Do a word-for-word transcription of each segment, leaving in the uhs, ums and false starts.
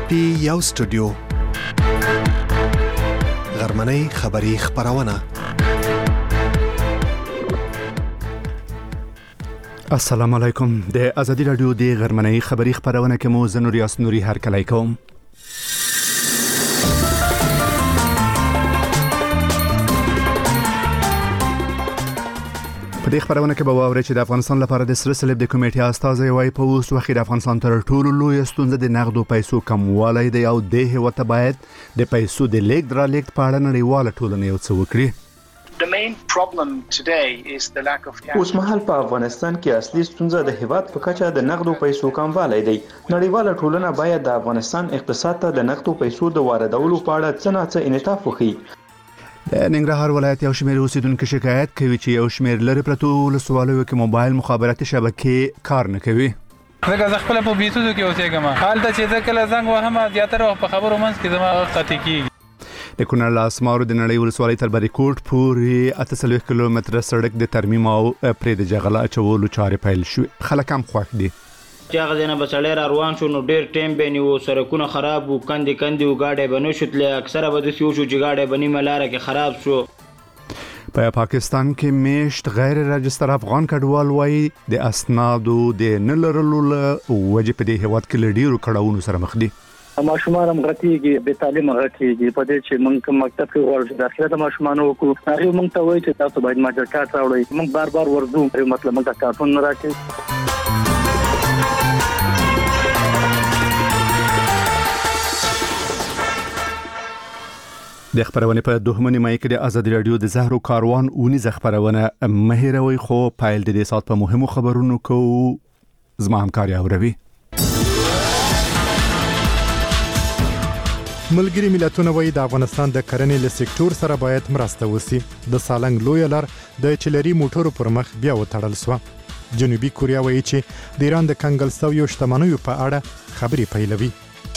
ټي یو سټوډیو غرمنۍ خبری خبرونه. السلام علیکم. د ازادي رادیو د غرمنۍ خبری خبرونه کې مو زه نوریاس نوري هر کله کوم. په دې خبرونه کې به واورئ چې د افغانستان لپاره د سره صلیب د کمیټې استازی وايي په اوس وخت د افغانستان تر ټولو لوی ستونزه د نقدو پیسو کموالی دی او د هیواد ته باید د پیسو د لیږد رالېږد په اړه نړیواله ټولنه یو څه وکړي. The main problem today is the lack of cash. اوس مهال په افغانستان کې اصلي ستونزه د هیواد په کچه د نقدو پیسو کموالی دی. نړیواله ټولنه باید د افغانستان اقتصاد ته د نقدو پیسو د واردولو په اړه څه نه څه انعطاف وکړي. د ننګرهار ولایت یو شمېر اوسیدونکو شکایت کوي چې یو شمېر لرې پرتو ولسوالیو کې موبایل مخابراتي شبکې کار نه کوي. زه زه خپل په بیتونو کې اوسېږم. هلته چې زه کله زنګ وهم زیاتره وخت په خبرو منځ کې زما قطع کېږي. د کونړ له اسمارو د نړۍ ولسوالۍ تر بریکوټ پورې اته څلوېښت کیلومتره سړک د ترمیم او پرې د جغل اچولو چارې پیل شوې. خلک هم خوښ دي. چې هغه ځای نه به سړی را روان شو نو ډېر ټایم به نیو، سړکونه خراب وو، کندې کندې وو، ګاډی به نه شتلی. اکثره به داسې وشو چې ګاډی به نیمه لاره کې خراب شو. په پاکستان کې میشت غیر رجستر افغان کډوال وایي د اسنادو د نه لرلو له وجې په دې هیواد کې له ډېرو کړاوونو سره مخ دي. ماشومان هم غټېږي، بې تعلیمه غټېږي. په دې چې موږ کوم مکتب کې غواړو چې داخله د ماشومانو وکړو، هغې موږ ته وایي چې تاسو باید ماجر کارت راوړئ. موږ بار بار ورځو، مطلب موږ ته کارتون نه راکوي. د خبرونه په دوهمه نیمه کې د ازادي رادیو د زهرو کاروان اونیزه خبرونه مهیروي خو پایل د دې سات په مهمو خبرونو کو زما همکاري اوروي. ملګری ملتونه وایي د افغانستان د کرنې له سکتور سره باید مرسته وسی. د سالنګ لوی لار د چلري موټرو پر مخ بیا وتړل شو. جنوبي کوریا وایي چې د ایران د کنګل سویو شتمنیو په اړه خبري پیلوي.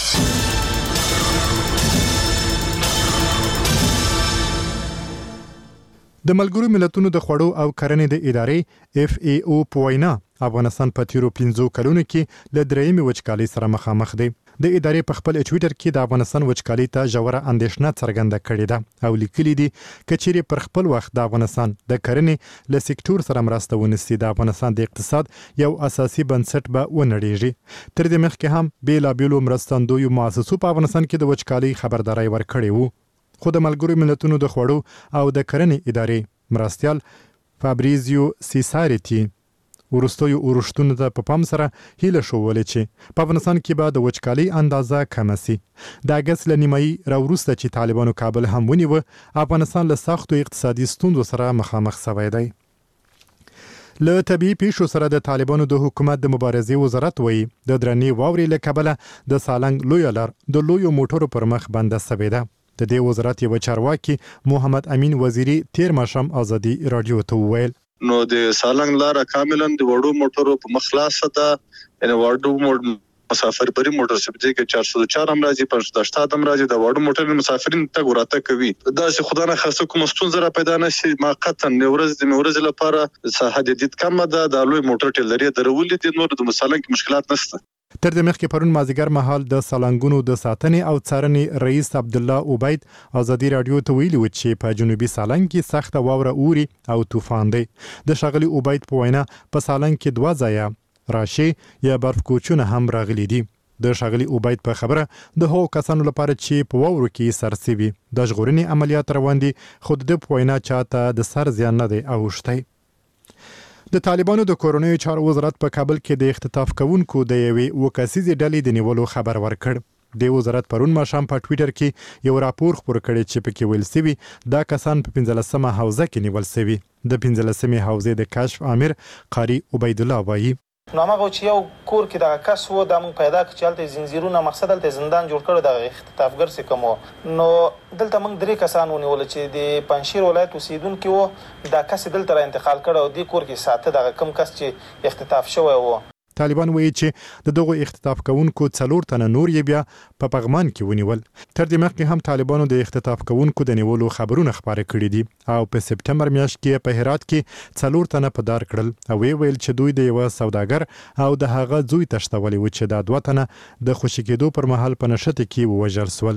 د ملګرو ملتونو د خوړو او کرنې د ادارې اف ای او په وینا افغانستان په تیرو پنځو کلونو کې له درېیمې وچکالۍ سره مخامخ دی. د ادارې په خپل ټویټر کې د افغانستان وچکالۍ ته ژوره اندېښنه څرګنده کړې ده او لیکلي دي چې چیرې پر خپل وخت د افغانستان د کرنې له سکتور سره مرسته ونیسي د افغانستان د اقتصاد یو اساسي بنسټ به ونړېږي. تر دې مخکې هم بیلابیلو مرستندویو مؤسسو په افغانستان کې د وچکالۍ خبرداري ورکړې وو. خو د ملګرو ملتونو د خوړو او د کرنې ادارې مرستیال فابریزیو سیساریتی ورستوي اورشتونو ته په پام سره هیله شوولې چې په افغانستان کې به د وچکالۍ اندازه کم شي. د اګست له نیمایي راوروسته چې طالبانو کابل هم ونیو، افغانستان له سختو اقتصادي ستونزو سره مخامخ شوی دی. له طبیعي پیښو سره د طالبانو د حکومت د مبارزې وزارت وایي د درنې واورې له کبله د سالنګ لوی لار د لویو موټرو پر مخ بنده شوې ده. د دې وزارت یو چارواکي محمد امین وزیری تیر ماښام ازادي رادیو ته وویل نو د سالنګ لار کاملا د وړو موټرو په مخلاصه ده، یعنی وړو مسافر بری موټر سپدې کې چارصد و چار هم راځي، پنځه شپږ هم راځي. د وړو موټرو مسافرین تګ ورته کوي. دا چې خدای نه خاصه کوم ستونزه را پیدا نشي موقتا ورځ د ورځ لپاره حدید کم ده. د لوی موټر ټلري درولې دي، نور د سالنګ مشکلات نشته. تر دې مخکې پرون مازیګر مهال د سالنګونو د ساتنې او څارنې رئیس عبد الله عبید ازادي رادیو ته ویلي و چې په جنوبي سالنګ کې سخته واوره اوري او طوفان دی. د ښاغلي عبید په وینا په سالنګ کې دوه ځایه راشي یا برف کوچونه هم راغلي دي. د ښاغلي عبید په خبره د هغو کسانو لپاره چې په واورو کې سرسوي د ژغورنې عملیات روان دي، خو د په وینا چاته د سر زیان نه دی اوښتی. د طالبانو د کورنیو چارو وزارت په کابل کې د اختطاف کوونکو د یوې وکاسیزې ډلې د نیولو خبر ورکړ. د وزارت پرون ماښام په ټویټر کې یو راپور خپور کړی چې پکې ویل شوي دا کسان په پنځلسمه حوزه کې نیول شوي. د پنځلسمې حوزې د کشف امیر قاری عبید الله وایي نو هغه چې یو کور کې د کس وو د موږ پیدا کړ چې هلته زنجیرونه مقصد هلته زندان جوړ کړو د اختطافګر څه کوم نو دلته موږ درې کسان ونیول چې د پنځشیر ولایت اوسیدونکي وو. دا کس دلته را انتقال کړ او د کور کې ساته د کم کس چې اختطاف شوی وو. طالبان وایي چې د دغو اختطاف کوونکو څلور تنه نور یې بیا په پغمان کې ونیول. تر دې مخکې هم طالبانو د اختطاف کوونکو د نیولو خبرونه خپاره کړي دي او په سپټمبر میاشت کې په هرات کې څلور تنه په دار کړل او ویل چې دوی د یو سوداګر او د هغه زوی تښتولي و چې دا دوه تنه د خوشي کېدو پر مهال په نښته کې ووژل شول.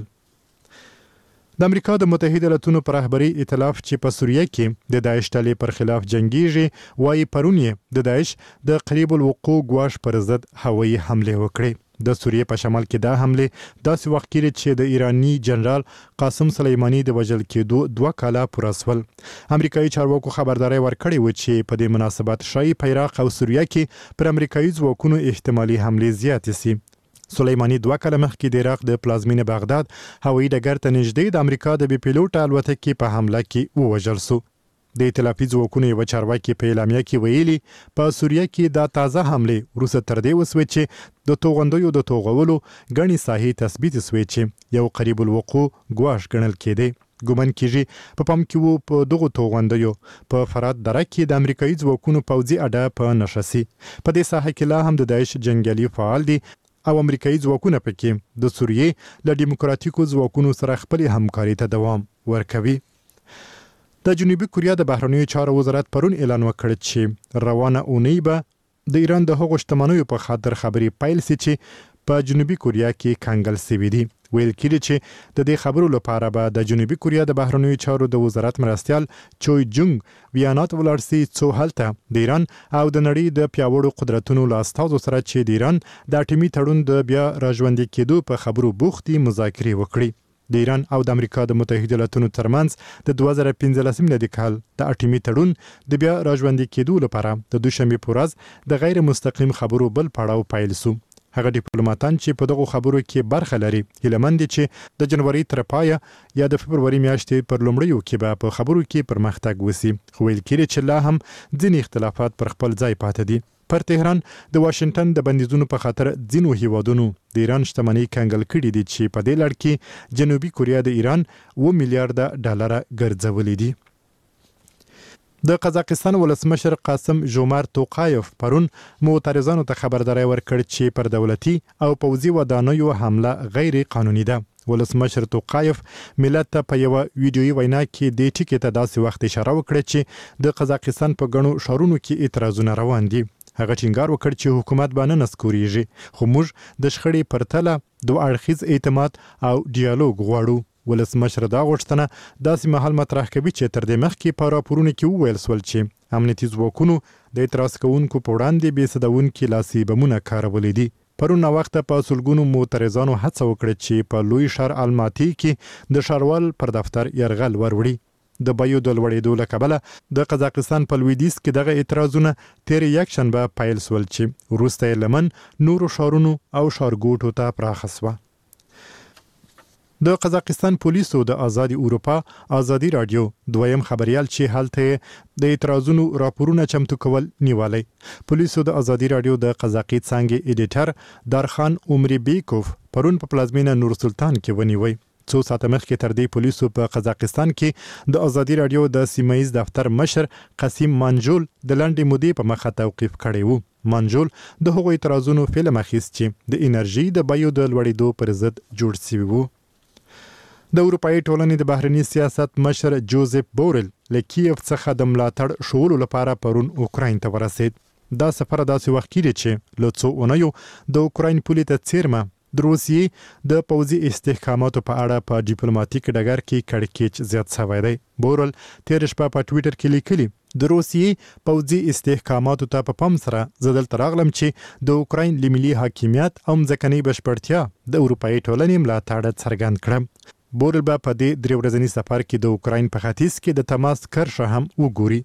د امریکا د متحده ایالاتونو پر رهبري ائتلاف چې په سوریه کې د داعش ډلې پر خلاف جنگیږي وایي پرون یې د داعش د قریب الوقوع ګواښ پر ضد هوایي حمله وکړې. د سوریه په شمال کې دا حمله داسې وخت کې چې د ایرانی جنرال قاسم سلیمانی د وژل کېدو دوه کاله پوره شول. امریکایي چارواکو خبرداري ورکړې و چې په دې مناسبت شایي په عراق او سوریه کې پر امریکایي ځواکونو احتمالي حمله زیاتې سي. سلیمانی دوه کاله مخکې د عراق د پلازمینې بغداد هوایي ډګر ته نږدې د امریکا د بي پیلوټ الوتکې په حمله کې ووژل شو. د ائتلافي ځواکونو یو چارواکي په اعلامیه کې ویلي په سوریه کې دا تازه حمله وروسته تر دې وسوي چې د توغندیو د توغولو غني ساحې تثبیت شوی چې یو قریب الوقوع ګواښ ګڼل کېده. ګومان کېږي په پام کې وو په دغو توغندیو په فرات دره کې د امریکایي ځواکونو پوځي اډه په نښه سي. په دې ساحه کې لا هم د داعش جنگیالي فعال دي او امریکایي ځواکونه پکې د سوریې له دیموکراتیکو ځواکونو سره خپل همکاري ته دوام ورکوي. د جنوبي کوریا د بهرنیو چارو وزارت پرون اعلان وکړ چې روانه اونۍ به د ایران د هغو شتمنیو په خاطر خبرې پیل سي چې په جنوبي کوریا کې کنګل سوي دي. ویل کېږي چې د دې خبرو لپاره به د جنوبي کوریا د بهرنیو چارو د وزارت مرستیال چوي جونګ ویانات ولاړ سي څو هلته د ایران او د نړۍ د پیاوړو قدرتونو له استازو سره چې د ایران د اټومي تړون د بیا راژوندي کېدو په خبرو بوختي مذاکرې وکړي. د ایران او د امریکا د متحده ایالاتونو ترمنځ د دوه زره پنځلسم میلادي کال د اټومي تړون د بیا راژوندي کېدو لپاره د دوشنبه په ورځ د غیر مستقیم خبرو بل پړاو پیل شو. هغه ډیپلوماټان چې په دغه خبرو کې برخه لري هیلمند دي چې د جنوري تر پایه یا د فبروري میاشتې پر لومړیو کې به په خبرو کې پرمختګ وسی. خو ویل کېږي چې لا هم ځینې اختلافات پر خپل ځای پاتې دي. پر تهران د واشنگټن د بندیزونو په خاطر ځینو هیوادونو د ایران شتمنۍ کنګل کړي دي چې په دې لړ کې جنوبي کوریا د ایران اوه میلیارډ ډالر ګرځولي دي. د قزاقستان ولسمشر قاسم جومارت توقایف پرون معترضانو ته خبرداری ورکړ چې پر دولتي او پوځي ودانیو حمله غیر قانوني ده. ولسمشر توقایف ملت ته په یو ویډیويي وینا کې د ټیکټ ته داسې وخت اشاره وکړه چې د قزاقستان په غنو شهرونو کې اعتراضونه روان دي. هغه ټینګار وکړ چې حکومت باندې نسکوريږي خو موږ د شخړې پرتله دوه اړخیز اعتماد او ډیالوګ غواړو. ولسمشر دا غوښتنه داسې مهال مطرح کوي چې تر دې مخکې په راپورونو کې وویل شول چې امنیتي ځواکونو د اعتراض کوونکو په وړاندې بې سدونکي لاسي بمونه کارولي دي. پرون وخت په سلګونو معترضانو هڅه وکړه چې په لوی ښار الماتی کې د ښاروال پر دفتر یرغل وروړي. د بیو د لوړېدو له کبله د قزاقستان په لویدیځ کې دغه اعتراضونه تیر یکشنبه پیل شول چې وروسته یې لمن نورو ښارونو او ښارګوټو ته پراخه شوه. د قزاقستان پولیسو د آزادي اروپا آزادي رادیو دویم خبريال چې هلته د اعتراضونو راپورونه چمتو کول نیولای. پولیسو د آزادي رادیو د قزاقي څنګه ایډیټر دارخان عمري بیکوف پرون په پلازمینه نور سلطان کې ونیوي. څو ساعته مخکې تر دې پولیسو په قزاقستان کې د آزادي رادیو د سیمایي دفتر مشر قاسم منجول د لنډې مودې په مخه توقیف کړی وو. منجول د هغو اعتراضونو فلم اخیست چې د انرژي د بیو د لوړېدو پر ضد جوړ شوی وو. د اروپאי ټولنې د بهرني سیاست مشر جوزف بورل له کیف څخه د ملاتړ شولو لپاره پرون اوکراین ته ورسید. دا سفر داسې وخت کې چې له څو اونیو د اوکراین پولې ته څیرمه د روسیې د پوځي استحکاماتو په اړه په ډیپلوماټیک ډګر کې کړکېچ زیات شوی دی. بورل تیر شپه په ټویټر کې لیکلي د روسیې پوځي استحکاماتو ته په پام سره زه دلته راغلم چې د اوکراین له ملي حاکمیت او ځمکنۍ بشپړتیا د اروپאי ټولنې ملاتړ څرګند کړم. بورل به په دې درې ورځني سفر کې د اوکراین په ختیځ کې د تماس کرښه هم وګوري.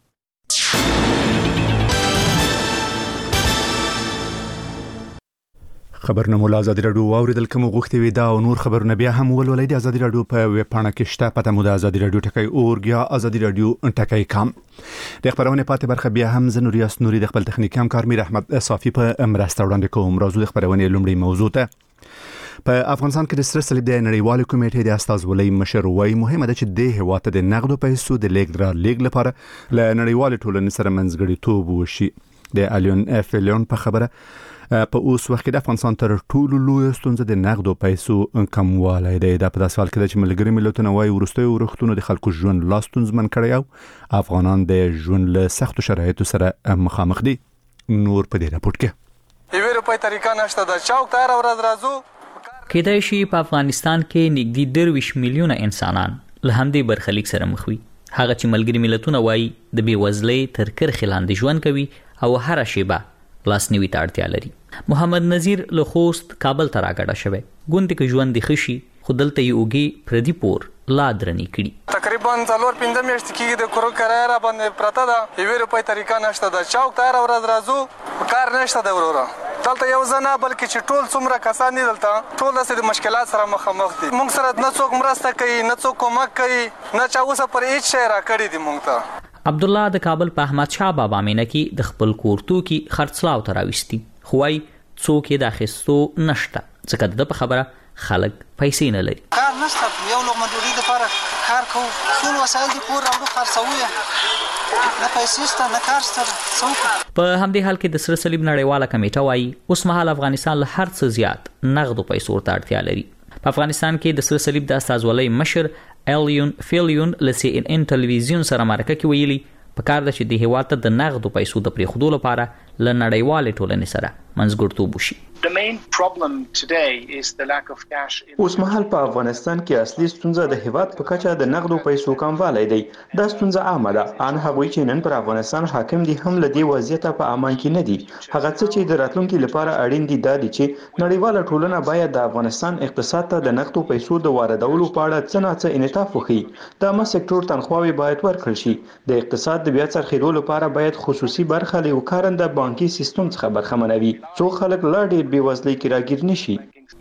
خبرونه مو له ازادي راډیو واوریدل کوم غوښتي وي دا او نور خبرونه بیا هم ولولئ د ازادي راډیو په ویب پاڼه کې شته پته مو د ازادي راډیو ټکی اورګ یا ازادي راډیو ټکی کام. د خبرونه پاتې برخه بیا هم زه نوریاس نوري د خپل تخنیکي همکار میر احمد صافي په مرسته وړاندې کوم. راځو د خبرونه لومړی موضوع ته. په افغانستان کې د سره صلیب د نړیوال کمیټې د استازولۍ مشر وایي مهمه ده چې د هیواد د نقدو پیسو د لیږد را لیږد لپاره له نړیوال ټولنې سره منځګړیتوب وشي. د الیون فیلیون په خبره په اوس وخت کې د افغانستان تر ټولو لوی ستونزه د نقدو پیسو کموالی دی. دا په داسې حال کې چې ملګري ملتونه وايي وروستیو ورښتونو د خلکو ژوند لا ستونزمن کړی او افغانان د ژوند له سختو شرایطو سره مخامخ دي. نور په دې راپورټ کې یوه روپۍ طریقه نشته د چوک ته هره ورځ راځو. کېدای شي په افغانستان کې نږدې درویش میلیونه انسانان له همدې برخلیک سره مخ وي. هغه چې ملګري ملتونه وايي د بېوزلۍ تر کرښې لاندې ژوند کوي او هره شیبه لاسنیوي ته اړتیا لري. محمد نذیر له خوست کابل ته راګډه شوی. ګوندې کې ژوند د خشي خو دلته یې اوږې پردي پور لا درنې کړي. تقریبا څلور پنځه میاشتې کېږي د کور کرایه را باندې پرته ده. یوې روپۍ طریقه نشته ده. چوک ته هره ورځ راځو کار نشته ده وروره. دلته یو ځای نه بلکې چې ټول څومره کسان دي دلته ټول داسې د مشکلات سره مخامخ دي. موږ سره نه څوک مرسته کوي نه څوک کومک کوي نه چا اوسه پر هیڅ شی راکړی دی موږ ته. عبدالله د کابل په احمد شاه بابا مینه کې د خپل کور توکي خرڅلاو ته راوستي خو وايي څوک یې د اخیستو نشته ځکه د په خبره خلک پیسې نه لري. کار نشته یو لقمه ډوډۍ لپاره کار کوو ټول وسایل دي کور راوړو خرڅوو نه پیسې شته نه کار شته څوک. په همدې حال کې د سره صلیب نړیواله کمیټه وايي اوس مهال افغانستان له هر څه زیات نغدو پیسو ته اړتیا لري. په افغانستان کې د سره صلیب د استازولۍ مشر الیون فیلیون له سی ان ان ټلویزیون سره مرکه کې ویلي په کار ده چې د هیواد ته د نغدو پیسو د پریښودو لپاره له نړیوالې ټولنې سره منځګړتوب وشي. The main problem today is the lack of cash. اوس مهال په افغانستان کې اصلي ستونزه د هیواد په کچه د نقدو پیسو کموالی دی. دا ستونزه عامه ده. ان هغوی چې نن پر افغانستان حاکم دي هم له دې وضعیته په امان کې نه دي. هغه څه چې د راتلونکي لپاره اړین دي دا دي چې نړیواله ټولنه باید د افغانستان اقتصاد ته د نقدو پیسو د واردولو په اړه څه نه څه انعطاف وکړي. د عامه سکتور تنخواوې باید ورکړل شي. د اقتصاد د بیا څرخېدو لپاره باید خصوصي برخه له یو کارنده بانکي سیستم څخه برخمنه وي څو خلک لا ډېر بېوزلۍ کې راګیر نشي.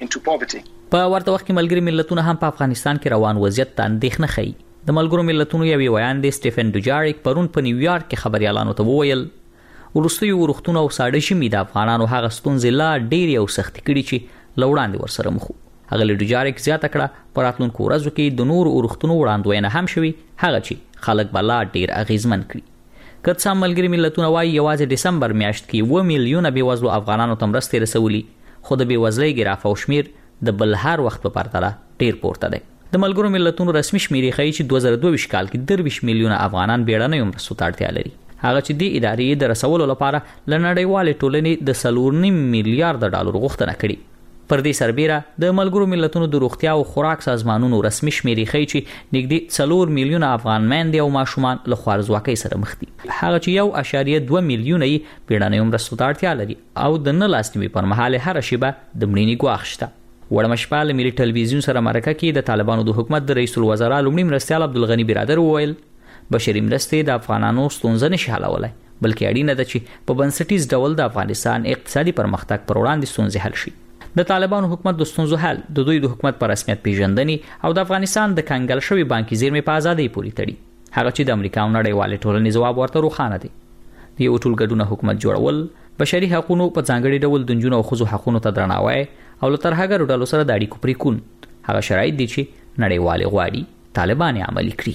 په ورته وخت کې ملګري ملتونه هم په افغانستان کې روان وضعیت ته اندېښنه ښیي. د ملګرو ملتونو یو ویان دی سټیفن ډوجاریک پرون په نیویارک کې خبريالانو ته وویل وروستیو ورښتونو او ساړه ژمي د افغانانو هغه ستونزې لا ډېرې او سختې کړي چې له وړاندې ورسره مخ وو. هغه له ډوجاریک زیاته کړه په راتلونکو ورځو کې د نورو ورښتونو وړاندوینه هم شوي هغه چې خلک به لا ډېر اغېزمن کړي. که څه هم ملګري ملتونه وایي یوازې ډسمبر میاشت کې اووه میلیونه بېوزلو افغانانو ته مرستې رسولي خو د بېوزلۍ ګراف او شمیر د بل هر وخت په پرتله ډېر پورته دی. د ملګرو ملتونو رسمي شمیرې ښیي چې دوه زره دوه ویشت کال کې درویش میلیونه افغانان بیړنیو مرستو ته اړتیا لري. هغه چې دې ادارې د رسولو لپاره له نړیوالې ټولنې د څلور نیم میلیارډ ډالر غوښتنه کړې. پر دې سربیره د ملګرو ملتونو د روغتیا او خوراک سازمانونو رسمي شمیرې ښیي چې نږدې څلور میلیونه افغان میندې او ماشومان له خوارځواکۍ سره مخ دي. هغه چې یو اعشاریه دوه میلیونه یې بیړنیو مرستو ته اړتیا لري او د نه لاسنیوي پر مهال هره شیبه د مړینې ګواښ شته. وړمه شپه له ملي ټلویزیون سره مرکه کې د طالبانو د حکومت د رئیس الوزرا لومړي مرستیال عبدالغني برادر وویل بشري مرستې د افغانانو ستونزه نشي حلولی بلکې اړینه ده چې په بنسټیز ډول د افغانستان اقتصادي پرمختګ پر وړاندې ستونزې حل شي. د طالبانو حکومت د ستونزو حل د دوی د حکومت پر رسمیت پیژندنې او د افغانستان د کنګل شوي بانکي زیرمې په ازادۍ پورې تړي. هغه چې د امریکا او نړیوالې ټولنې ځواب ورته روښانه دی. د یو ټولګډونه حکومت جوړول بشري حقوقو په ځانګړي ډول د نجونو او ښځو حقوقو ته درناوی او له ترهګرو ډلو سره د اړیکو پرېکون هغه شرایط دي چې نړیوالې غواړي طالبان عملي کړي.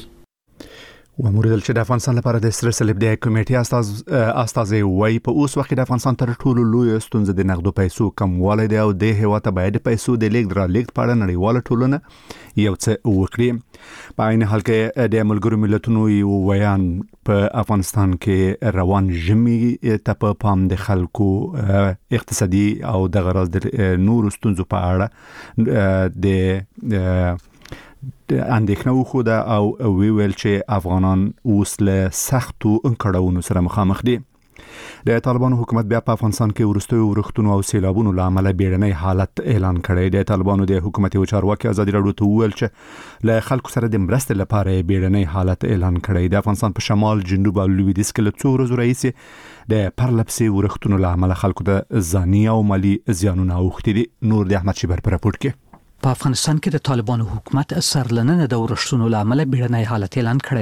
وموریدل چې د افغانستان لپاره د سره صلیب د کمیټې استاز استازي وای په اوس وخت د افغانستان تر ټولو لوی ستونزه د نقدو پیسو کموالی دی او د هیواد ته باید پیسو د لیږد را لیږد په اړه نړیواله ټولنه یو څه وکړي. په عین حال کې د ملګرو ملتونو یو ویان په افغانستان کې روان ژمي ته په پام د خلکو اقتصادي او د غراض د نورو ستونزو په اړه د اندېښنه وښوده او ویل چې افغانان اوس له سختو انکړاونو سره مخامخ دي. د طالبانو حکومت بیا په افغانستان کې وروستیو ورښتونو او سیلابونو له امله بیړنی حالت اعلان کړی. د طالبانو د حکومت یو چارواکي ازادي راډیو ته وویل چې له خلکو سره د مرستې لپاره بیړنی حالت اعلان کړی. د افغانستان په شمال، جنوب او لویدیځ کې له څو ورځو راهیسې د پرلپسې ورښتونو له امله خلکو ته ځاني او مالي زیانونه اوښتي دي. نور د احمد شیبر په راپورټ کې په افغانستان کې د طالبانو حکومت سرلننه د ورښتونو له امله بیړنی حالت اعلان کړی دی.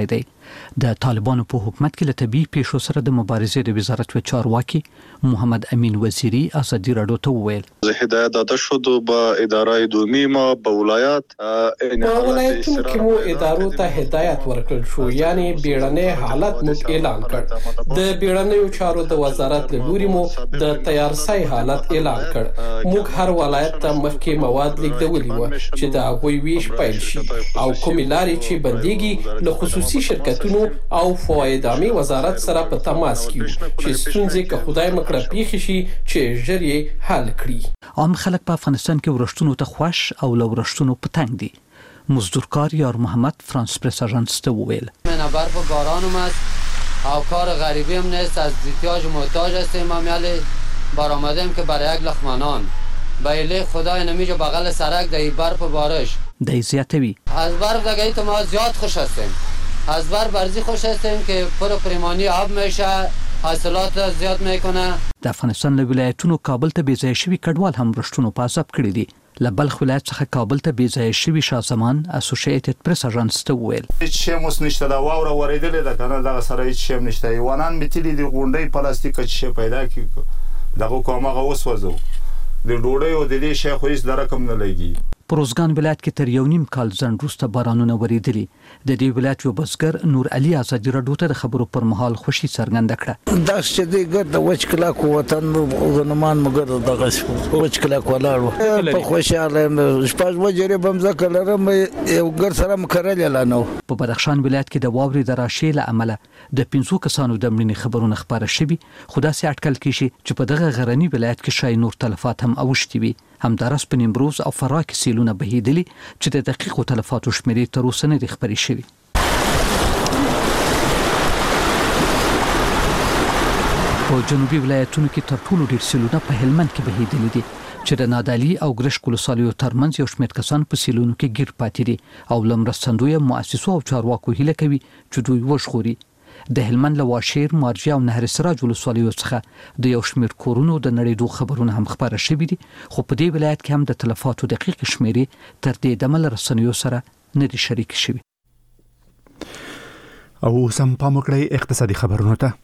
د طالبانو په حکومت کې له طبي پیښو سره د مبارزې د وزارت و چارواکي محمد امین وزیری ازادي رادیو ته وویل زه هدایت داده شد به اداره دومی ما به ولایت په ولایتونو کې مو ادارو ته هدایت ورکړل شو یعنی بیړنی حالت مو اعلان کړ د بیړنیو چارو د وزارت له لوري مو د تیارسای حالت اعلان کړ موږ هر ولایت ته مخکې مواد لیږدولي و چې د هغوی ویش پیل شي او کومې لارې چې بنديږي له خصوصي شرکتونو او فوایدامي وزارت سره په تماس کې چې ستونزې که خدای مکړه پیښ شي چې ژر یې حل کړي. عام خلک په افغانستان کې ورښتونو ته خوښ او له ورښتونو په تنګ دي. مزدورکار یار محمد فرانس پرس آژانس ته وویل من برف و باران اومد او کار غریبی هم نیست از احتیاج محتاج هستیم ما میالی برآمدیم که برای یک لقمه بایله خدای نمیجا بغل سرک در برف و بارش دای زیاتوی از برف دیگه تو ما زیاد خوش هستیم از برف برزی خوش هستیم که پر پریمانی آب میشه حاصلات زیاد میکنه. د افغانستان له ولایتونو کابل ته بې ځایه شوي کډوال هم رښتونو په عذاب کړي دي. له بلخ ولایت څخه کابل ته بې ځایه شوي شاه زمان اسوسییټډ پریس آژانس ته وویل هیڅ شی موس نشته دا واوره ورېدلې ده کنه دغه سره هیڅ شی نشته ایوانان میتلي دي غونډۍ پلاستیک چې شی پیدا کی دغه کومه اوس وځو د ډوډۍ او د دې شی خو هیڅ د رقم نه لګي. پروزګان ولایت کې تر یو نیم کال ځنډ وروسته بارانونه ورېدلي. د دې ولایت یو بزګر نور علي ازادي رادیو ته د خبرو پر مهال خوشي څرګنده کړه. دا چې دی ګرد وچ کلاک وطن غنمان مګر دغه وچ کلاک ولاړو په خوشاله شپږ وجري بمزه کلرم یو ګر سره مکرل لانو. په بدخشان ولایت کې د واورې د راشي له عمله د پنځو کسانو د مړینې خبرونه خبره شوي خو داسې اټکل کیږي چې په دغه غرني ولایت کې شاید نور تلفات هم اوښتي وي. همدارس په نیمروز او فراه کې سیلونه بهیدلي چې د دقیقو تلفاتو شمیرې تر اوسه نه دي خبرې شوي. په جنوبي ولایتونو کې تر ټولو ډېر سیلونه په هلمند کې بهیدلي دي چې د نادعلي او ګرشک ولسوالیو ترمنځ یو شمېر کسان په سیلونو کې ګیر پاتې دي او له مرستندویه مؤسسو او چارواکو هیله کوي چې دوی وژغوري. د هلمند له واشیر مارجه او نهر سراج ولسوالیو څخه د یو شمېر کورونو د نړېدو خبرونه هم خبره شوي دي خو په دې ولایت کې هم د تلفاتو دقیق شمیرې تر دې دمه له رسنیو سره نه دي شریک شوي. او سم پام وکړئ اقتصادي خبرونو ته.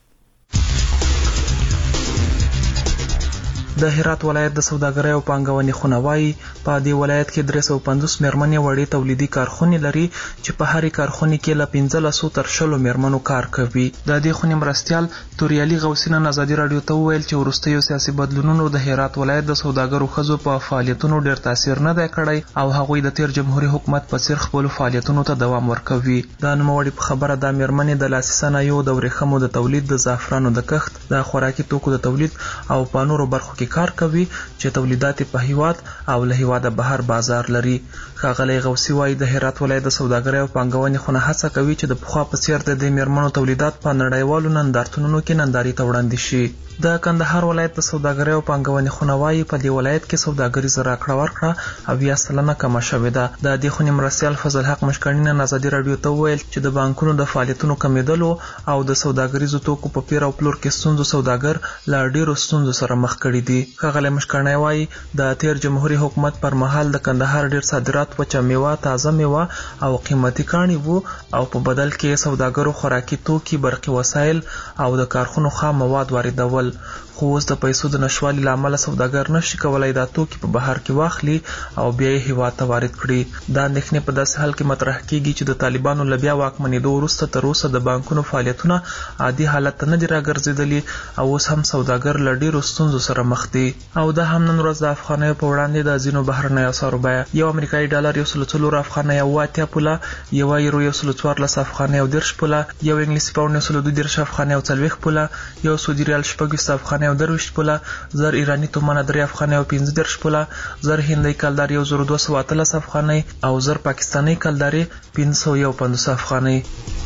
د هرات ولایت د سوداګرۍ او پانګونې خونه وایي په دې ولایت کې درې سوه پنځوس میرمنې وړې تولیدي کارخونې لري چې په هرې کارخونې کې له پنځلسو تر شلو میرمنو کار کوي. د دې خونې مرستیال توریالي غوثي نن ازادي راډیو ته وویل چې وروستیو سیاسي بدلونونو د هرات ولایت د سوداګرو ښځو په فعالیتونو ډېر تاثیر نه دی کړی او هغوی د تیر جمهوري حکومت په څیر خپلو فعالیتونو ته دوام ورکوي. د نوموړي په خبره دا میرمنې د لاسي صنایعو د ورېښمو د تولید د زعفرانو د کښت د خوراکي توکو د تولید او په نورو برخو کې کار کوي چې تولیدات په هیواد او له هیواده بهر بازار لري. ښاغلی غوثي وایي د هرات ولایت د سوداګرۍ او پانګونې خونه هڅه کوي چې د پخوا په څیر د دې میرمنو تولیدات په نړیوالو نندارتونونو کې نندارې ته وړاندې شي. د کندهار ولایت د سوداګرۍ او پانګونې خونه وایي په دې ولایت کې سوداګریزه راکړه ورکړه اویا سلنه کمه شوې ده. د دې خونې مرستیال فضل حق مشکڼي نن ازادي راډیو ته وویل چې د بانکونو د فعالیتونو کمیدلو او د سوداګریزو توکو په پیر او پلور کې ستونزو سوداګر له ډېرو ستونزو سره مخ کړي دي. ښاغلی مشکڼي وایي د تیر جمهوري حکومت پر مهال د کندهار ډېر صادرات وچه میوه تازه میوه او قیمتي کاڼي وو او په بدل کې سوداګرو خوراکي توکي برقي وسایل او د کارخونو خام مواد واردول. خو اوس د پیسو د نشوالي له امله سوداګر نشي کولی دا توکي په بهر کې واخلي او بیا یې هیواد ته وارد کړي. دا اندېښنې په داسې حال کې مطرح کیږي چې د طالبانو له بیا واکمنېدو وروسته تر اوسه د بانکونو فعالیتونه عادي حالت ته نه دي راګرځېدلي او اوس هم سوداګر له ډېرو ستونزو سره مخ دي. او دا هم نن ورځ د افغانیو په وړاندې د ځینو بهرنیو اسعارو بیه یو امریکایي ډالر یو سلو څلور افغانۍ او اوه اتیا پوله، یوه یورو یو سلو څوارلس افغانۍ او دېرش پوله، یو انګلیسي پاونډ یو سلو دوه دېرش افغانۍ او څلوېښت پوله، یو سعودي ریال شپږ ویشت افغانۍ او درویشت پوله، زر ایرانی تومانه درې افغانۍ او پنځه دېرش پوله، زر هندۍ کلدار یو زر دوه سوه اتلس افغانۍ او زر پاکستانۍ کلدارې پنځه سوه یو پنځوس افغانۍ.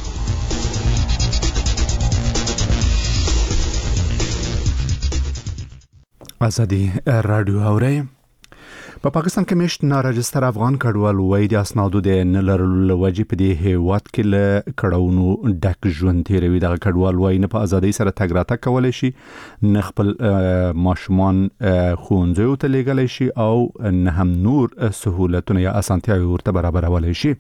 ازادي راډیو اورئ. په پاکستان کې مشت ناراجستر افغان کډوال وایي د اسنادو د نه لرلو له وجې په دې هیواد کې له کړاوونو ډک ژوند تیروي. دغه کډوال وایي نه په ازادۍ سره تګ راتګ کولی شي، نه خپل ماشومان ښوونځیو ته لیږلی شي او نه هم نور سهولتونه یا اسانتیاوې ورته برابرولی شي.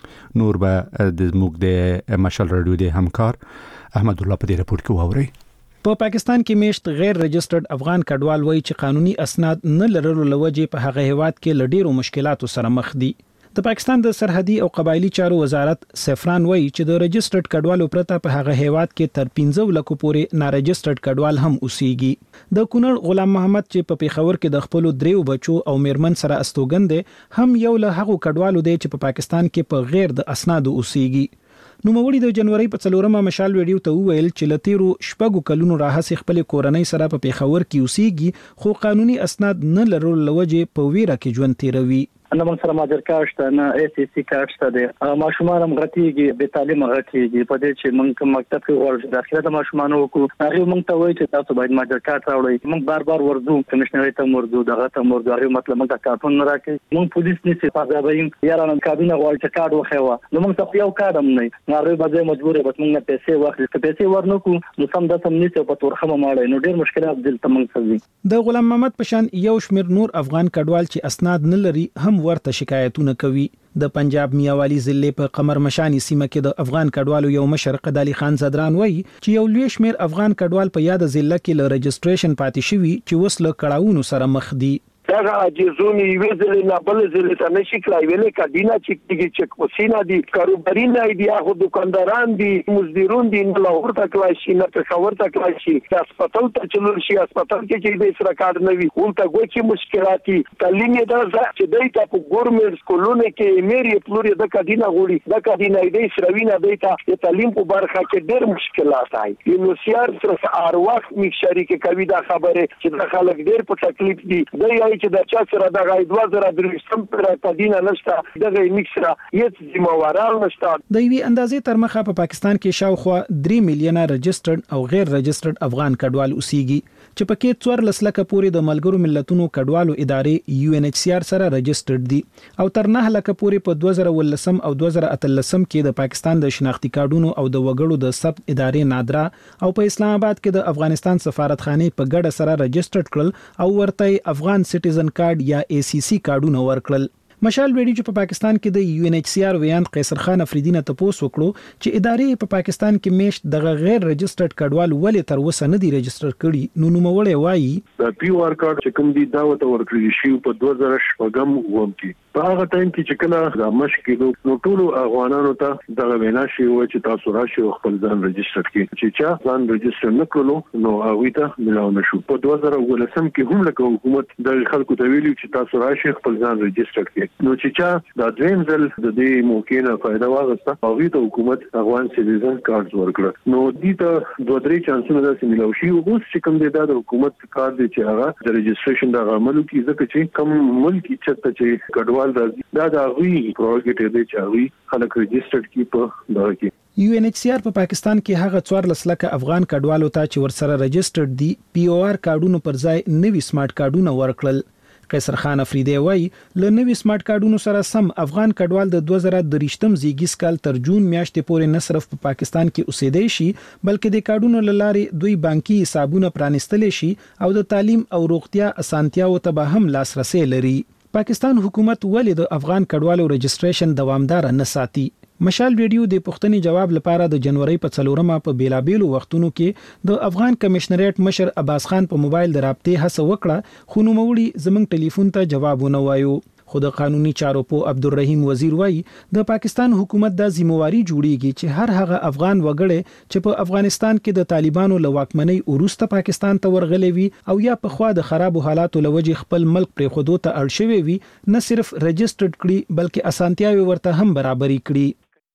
نور به د موږ د مشال رادیو د همکار احمد الله په دې رپورت کې واوري. په پاکستان کې میشت غیر رجسټرډ افغان کډوال وایي چې قانوني اسناد نه لرلو لوجې په هغه هیواد کې لډیرو مشکلاتو سره مخ دي. د پاکستان د سرحدي او قبایلی چارو وزارت سفران وایي چې د رجسټرډ کډوالو پرته په هغه هیواد کې تر پنځه لکو پورې نارجسټرډ کډوال هم اوسېږي. د کونړ غلام محمد چې په پیښور کې د خپل دریو بچو او میرمن سره استوګن دي هم یو له هغو کډوالو دی چې په پا پاکستان کې په غیر د اسنادو اوسېږي. نو موړي د جنوري په څلورمه مشال ویډیو ته وویل چې لتیرو شپږو کلونو راهسې خپل کورنۍ سره په پیښور کې اوسېږي خو قانوني اسناد نه لرلو لوجې په ویره کې ژوند تیروي. نه من سره ماجر کاشته نه ای سی سی کاشته ده ماشومان هم غټيږي به تعلیم غټيږي په دې چې موږ مکتب کې ورته داخله د ماشومان وکړو هغه موږ ته وایي چې تاسو باید ماجر کارت راوړئ موږ بار بار ورځو کمشنر ته ورځو دغه ته ورځو هغه مطلب موږ کارتون نه راکې موږ پولیس نشي فاضابین یارانه کابینه غواړي چې کارت وخیوا نو موږ ته یو کارت هم نه هغه به مجبور به موږ پیسې واخلو چې پیسې ورنکو نو سم د سم نشي په تورخه ماړې نو ډیر مشکلات دلته موږ سوي. د غلام محمد پشان یو شمیر نور افغان کډوال چې اسناد نه لري هم ورته شکایت کوي. د پنجاب میاوالی ضلع په قمر مشانی سیمه کې د افغان کډوالو یو مشر قدالي خان زدران وایي چې یو لوی شمیر افغان کډوال په یاد ضلع کې ل رجسټریشن پاتې شوی چې وسله کړهونو سره مخ دي. دغه عجزونی ویزل نه بل زل ته نشي کړای ویلې کډینا چې کیږي چې کوسینا دي کاروباري نه دي هغه دکانداران دي مزدورون دي نه لاهور ته کړای شي نه په خبر ته کړای شي د هسپتال ته چلول شي هسپتال کې چې د سره کارت نه وي ولته ګوچې مشکلات تعلیم دا چې دای ته په ګورمنټ سکولونو کې میری پلوري د کډینا غوړي د کډینا د سروینا دای ته تعلیم په برخه کې ډېر مشکلات آی نو سیار سره ارواح می شریک کوي دا خبره چې د خلک ډېر په تکلیف دي د چې د چا سره د غي دوه زره درې سم پر تدینه نشته دغه میکسره هیڅ ذمہواران نشته. د وی اندازې تر مخه په پاکستان کې شاوخوا درې میلیونه رجسټرډ او غیر رجسټرډ افغان کډوال اوسېږي چې پکې څوارلس لکه پورې د ملګرو ملتونو کډوالو ادارې یو ان ایچ سی آر سره رجسټرډ دي او تر نه لکه پورې په دوه زره ولسم او دوه زره اتلسم کې د پاکستان د شناختی کارډونو او د وګړو د ثبت ادارې نادرا او په اسلام آباد کې د افغانستان سفارتخانه په ګډه سره رجسټرډ کړل او ورته افغان سټیزن کارت یا ای سی سی کارډونه ورکړل. مشال ویډیو چې په پاکستان کې د یو ان ایچ سی آر ویاند قیصر خان افریدی نه تاسو وکړو چې ادارې په پاکستان کې میشت د غیر رجسټرډ کډوال ولې تر اوسه نه دي رجسټر کړي نو نوموړی وایي د پی او آر کارت چې کوم دی دا وته ورکړل شي په دوه زره شپږم ووم کې په هغه ټایم کې چې کله د مشکې نو ټول افغانانو ته د وینا شي و چې تاسو راشي خپل ځان رجسټر کړئ چې چا ځان رجسټر نکړو نو هغه ته ملاو نشو. په دوه زره ولسم کې هم لکه حکومت د خلکو ته ویلي چې تاسو راشي خپل ځان رجسټر کړئ نو چې چا د دویم ځل د دې موقع نه فائدہ واغسته هغه ته حکومت افغان سټیزن کارت ورکړ نو دې ته دوه درې چانسونه داسې ملاو شي او اوس چې کوم دی د حکومت کارت دی چې هغه د رجسټریشن د عملو کې ځکه چې کوم ملک چې چې کډوال دا د غوي پروګټ دی چې غوي خلک رجسټرډ کی په دغه کې. یو ان ایچ سی آر په پاکستان کې هغه څوارلس لکه افغان کډوالو ته چې ورسره رجسټرډ دي پی او آر کارډونو پر ځای نوي سمارټ کارډونه ورکړل. قیصر خان افریدی وایي ل نوي سمارټ کارډونو سره سم افغان کډوال د دوه زره درې زیږیز کال تر جون میاشتې پورې نه صرف په پاکستان کې اوسېدای شي بلکې د کارډونو لارې دوی بانکي حسابونه پرانستل شي او د تعلیم او روغتیا اسانتیاو ته به هم لاسرسي لري. پاکستان حکومت ولې د افغان کډوالو رجسټریشن دوامدار نه ساتي؟ مشال ویډیو د پښتني جواب لپاره د جنوري په څلورمه په بیلابېلو وختونو کې د افغان کمشنریټ مشر عباس خان په موبایل د رابطې هڅه وکړه خو نوموړي زمنګ ټلیفون ته جواب ونه وایو. خو د قانوني چارو په عبدالرحیم وزیر وایي د پاکستان حکومت د ذمہواری جوړیږي چې هر هغه افغان وګړي چې په افغانستان کې د طالبانو له واکمنۍ وروسته پاکستان ته ورغلي وي او یا په خوا د خرابو حالاتو لوجې خپل ملک پرې خودو ته اړ شوی وي نه صرف رجسټرډ کړي بلکې اسانتیاوي ورته هم برابرۍ کړي.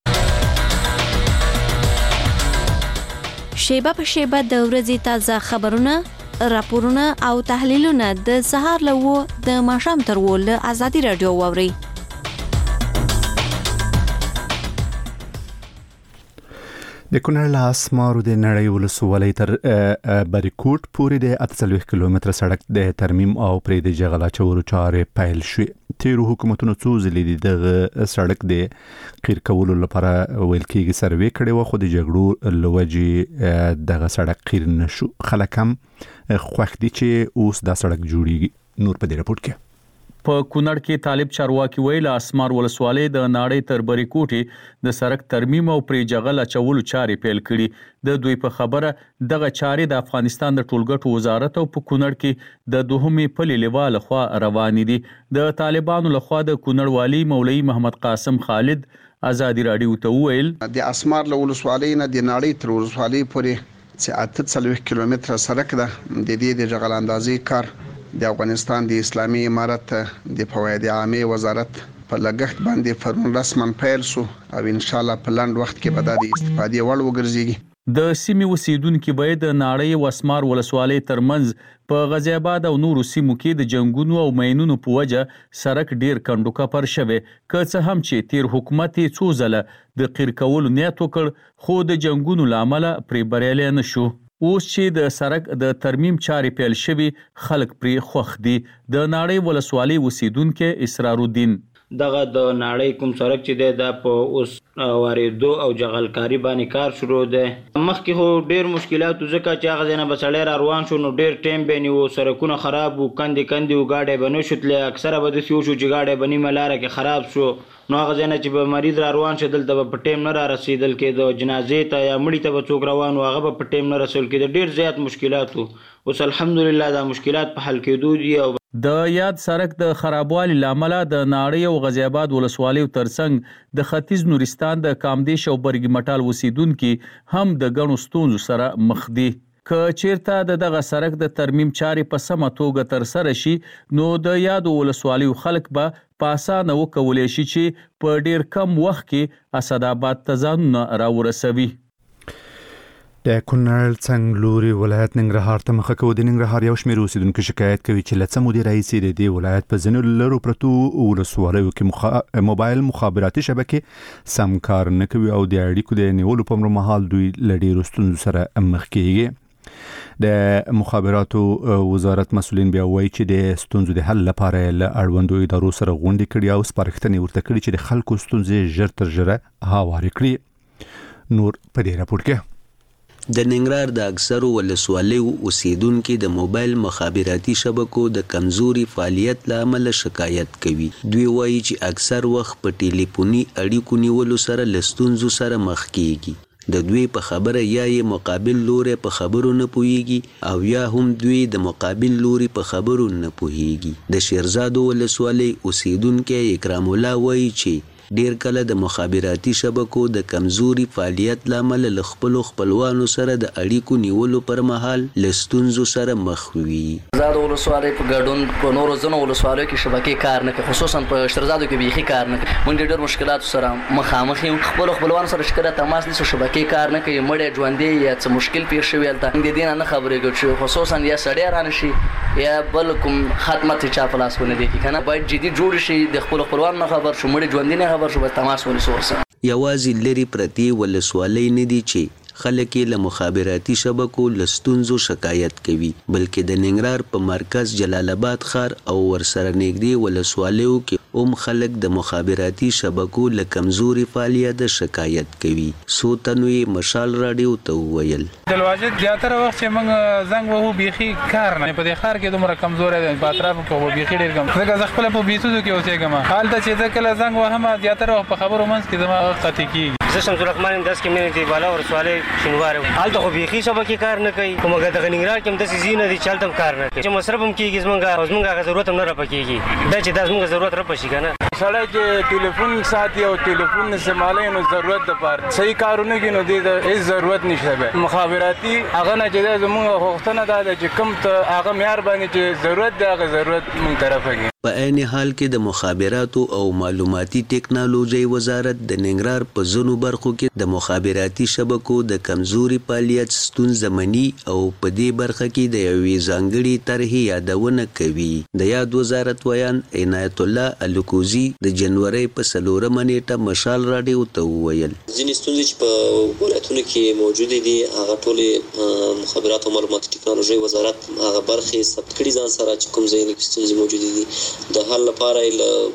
شیبه په شیبه د ورځې تازه خبرونه راپورونه او تحلیلونه د سهار له و د ماښام تر و له ازادي رادیو واوري. د کونړ له اسمارو د نړۍ ولسوالۍ تر بریکوټ پورې د اتلس کیلومتره سړک د ترمیم او پرې د جغل اچولو چارې پیل شوې. تیرو حکومتونو څو ځلې د سړک د قیر کولو لپاره ویل کېږي سروې کړې و خو د جګړو له وجې دغه سړک قیر نشو. خلک هم خوښ دي چې اوس دا سړک جوړیږي. نور په دې رپورت کې په کونړ کې طالب چارواکي ویل اسمار ولسوالۍ د ناړۍ تر بری کوټي د سړک ترمیم او پرې جغل اچولو چارې پیل کړي د دوی په خبره دغه چارې د افغانستان د ټولګټو وزارت او په کونړ کې د دوهمې پلې لیوال خوا روان دي د طالبانو لخوا د کونړ والی مولوی محمد قاسم خالد ازادي رادیو ته ویل د اسمار ولسوالۍ نه د ناړۍ تر ولسوالۍ پورې چې اته څلوېښت کیلومتره سړک ده د دې د جغل اندازې کار د افغانستان د اسلامي امارت د فواید عامه وزارت په لګښت باندې پرون رسما پیل شو او ان شاء الله په لاند وخت کې به د استفادې وړ وګرځي. د سیمې اوسیدونکو باید د ناړۍ او اسمار ولسوالۍ ترمنځ په غزی آباد او نورو سیمو کې د جنگونو او مینونو په وجه سړک ډیر کندو کپر شوی که څه هم چې تیر حکومت څو ځله د قیر کولو نیت وکړ خو د جنگونو لامل پرې بریالي نشو. اوس چې د سړک د ترمیم چارې پیل شوی خلک پرې خوښ دي. د ناړۍ ولسوالۍ اوسیدونکو اسرار الدین دغه د ناړۍ کوم سړک چې دی دا په اوس واردو او جغلکاری باندې کار شروع دی. مخکې هو ډیر مشکلات ځکه چې هغه ځنه بسړی را روان شو نو ډیر ټیم به نیو سړکونه خراب وو کندې کندې و گاډي بنو شتله اکثره به د سیو شو چې گاډي بنی ملاره کې خراب شو نو هغه ځنه چې به مریض را روان شدل د په ټیم نه را رسیدل کې د جنازې ته یا مړی ته به څوک روان هغه په ټیم نه رسول کې ډیر زیات مشکلات وو. اوس الحمدلله دا مشکلات په حل کېدو دي. او د یاد سړک د خرابوالي لامل د ناړۍ او غزی آباد ولسوالۍ ترڅنګ د ختیځ نورستان د کامدیش او برګی مټال اوسیدونکو هم د غنو ستونزو سره مخ دي. که چیرته د دغه سړک د ترمیم چارې په سمه توګه تر سره شي نو د یاد ولسوالیو خلک به په اسانه وکولای شي چې په ډیر کم وخت کې اسداباد ته ځانونه راورسوي. د کونړ څنګلوري ولایت ننګرهار ته مخه کوي. د ننګرهار یو شمېر اوسیدونکو شکایت کوي چې لڅ مودې راځي د دې ولایت په ځینو لرو پرتو ولسوالیو کې مخ... موبایل مخابراتي شبکې سم کار نه کوي او د اړیکو د نیولو په مهال دوی لډیر ستونزو سره مخ کیږي. د مخابراتو وزارت مسؤلین بیا وایي چې د ستونزو د حل لپاره له اړوندو ادارو سره غونډې کړي او سپارښتنې ورته کړي چې د خلکو ستونزې ژر تر ژره هوارې کړي. نور په دې راپور کې د ننګرهار د اکثرو ولسوالیو اوسیدونکو د موبایل مخابراتي شبکو د کمزوري فعالیت له امله شکایت کوي. دوی وایي چې اکثر وخت په ټلیفوني اړیکو نیولو سره له ستونزو سره مخ کیږي. د دوی په خبره یا یې مقابل لوري په خبرو نه پوهیږي او یا هم دوی د مقابل لوري په خبرو نه پوهیږي. د شیرزاد ولسوالۍ اوسیدونکو اکرام الله وایي چې ډیر کله د مخابراتي شبکو د کمزوري فعالیت لامل له خپل خپلوانو سره د اړیکو نیولو پر مهال له ستونزو سره مخ وي. زاد ولسوالۍ په ګډون په نورو ځینو ولسوالیو کې شبکې کار نه کوي خصوصا په شیرزادو کې بیخي کار نه کوي. موږ ډېر مشکلات سره مخامخ یو خپل خپلوانو سره شکایت تماس نیسو شبکې کار نه کوي مړې ژوندې یا څه مشکل پیښ شوی الته د دې نه خبرې کوي خصوصا یا سړی رانه شي یا بل کوم خدمت چا په لاس ونه دي کنه باید جدي جوړ شي د خپل خپلوانو خبر شو مړې ژوندې نه خبر شو بس تماس ونیسو. یوازې لري پرتی ولسوالۍ نه دي چې خلک له مخابراتي شبکو لستونزو شکایت کوي بلکې د ننګرهار په مرکز جلال آباد ښار او ورسره نږدې ولسوالیو کې هم خلک د مخابراتي شبکو له کمزوري فعالیت شکایت کوي. څو تنو یې مشال راډیو ته وویل د واجد زیاتره وخت چې موږ زنګ وهو بیخي کار نه په دې ښار کې دومره کمزوري دی په اطرافو کې بیخي ډېر کم ځکه زه خپله په بیسودو کې اوسېږم هلته چې زه کله زنګ وهم زیاتره وخت په خبرو منځ کې زما قطع کېږي. زه شمس الرحمن داس کې مې دی بالا ورسواله شینوار حالته خو بیخي شبکې کار نه کوي کومه د ننګرهار کې هم داسې ځینې دي چې هلته هم کار نه کوي چې مصرف هم کېږي زمونږ زمونږ هغه ضرورت هم نه راپکېږي دا چې دا زمونږ ضرورت راپشي که نه سړی چې ټلیفون ساتي او ټلیفون استعمالوي نو ضرورت دپاره صحیح کارونه کوي نو دې ته هېڅ ضرورت نشته بیا مخابراتي هغه نه چې دی زمونږ غوښتنه دا ده چې کوم ته هغه معیار باندې چې ضرورت دی هغه ضرورت مونږ طرفه کړي. په عین حال کې د مخابراتو او معلوماتي ټکنالوژي وزارت د ننګرهار په ځینو برخو کې د مخابراتي شبکو د کمزوري فعالیت ستونزه مني او په دې برخه کې د یوې ځانګړې طرحې یادونه کوي. د یاد وزارت ویان عنایت الله الکوزي د جنوري په څلورمه نیټه مشال راډیو ته وویل ځینې ستونزې چې په ولایتونو کې موجودې دي هغه ټولې مخابرات او معلوماتي ټکنالوژي وزارت هغه برخې ثبت کړي ځان سره چې کوم ځای کې ستونزې موجودې دي د حل لپاره له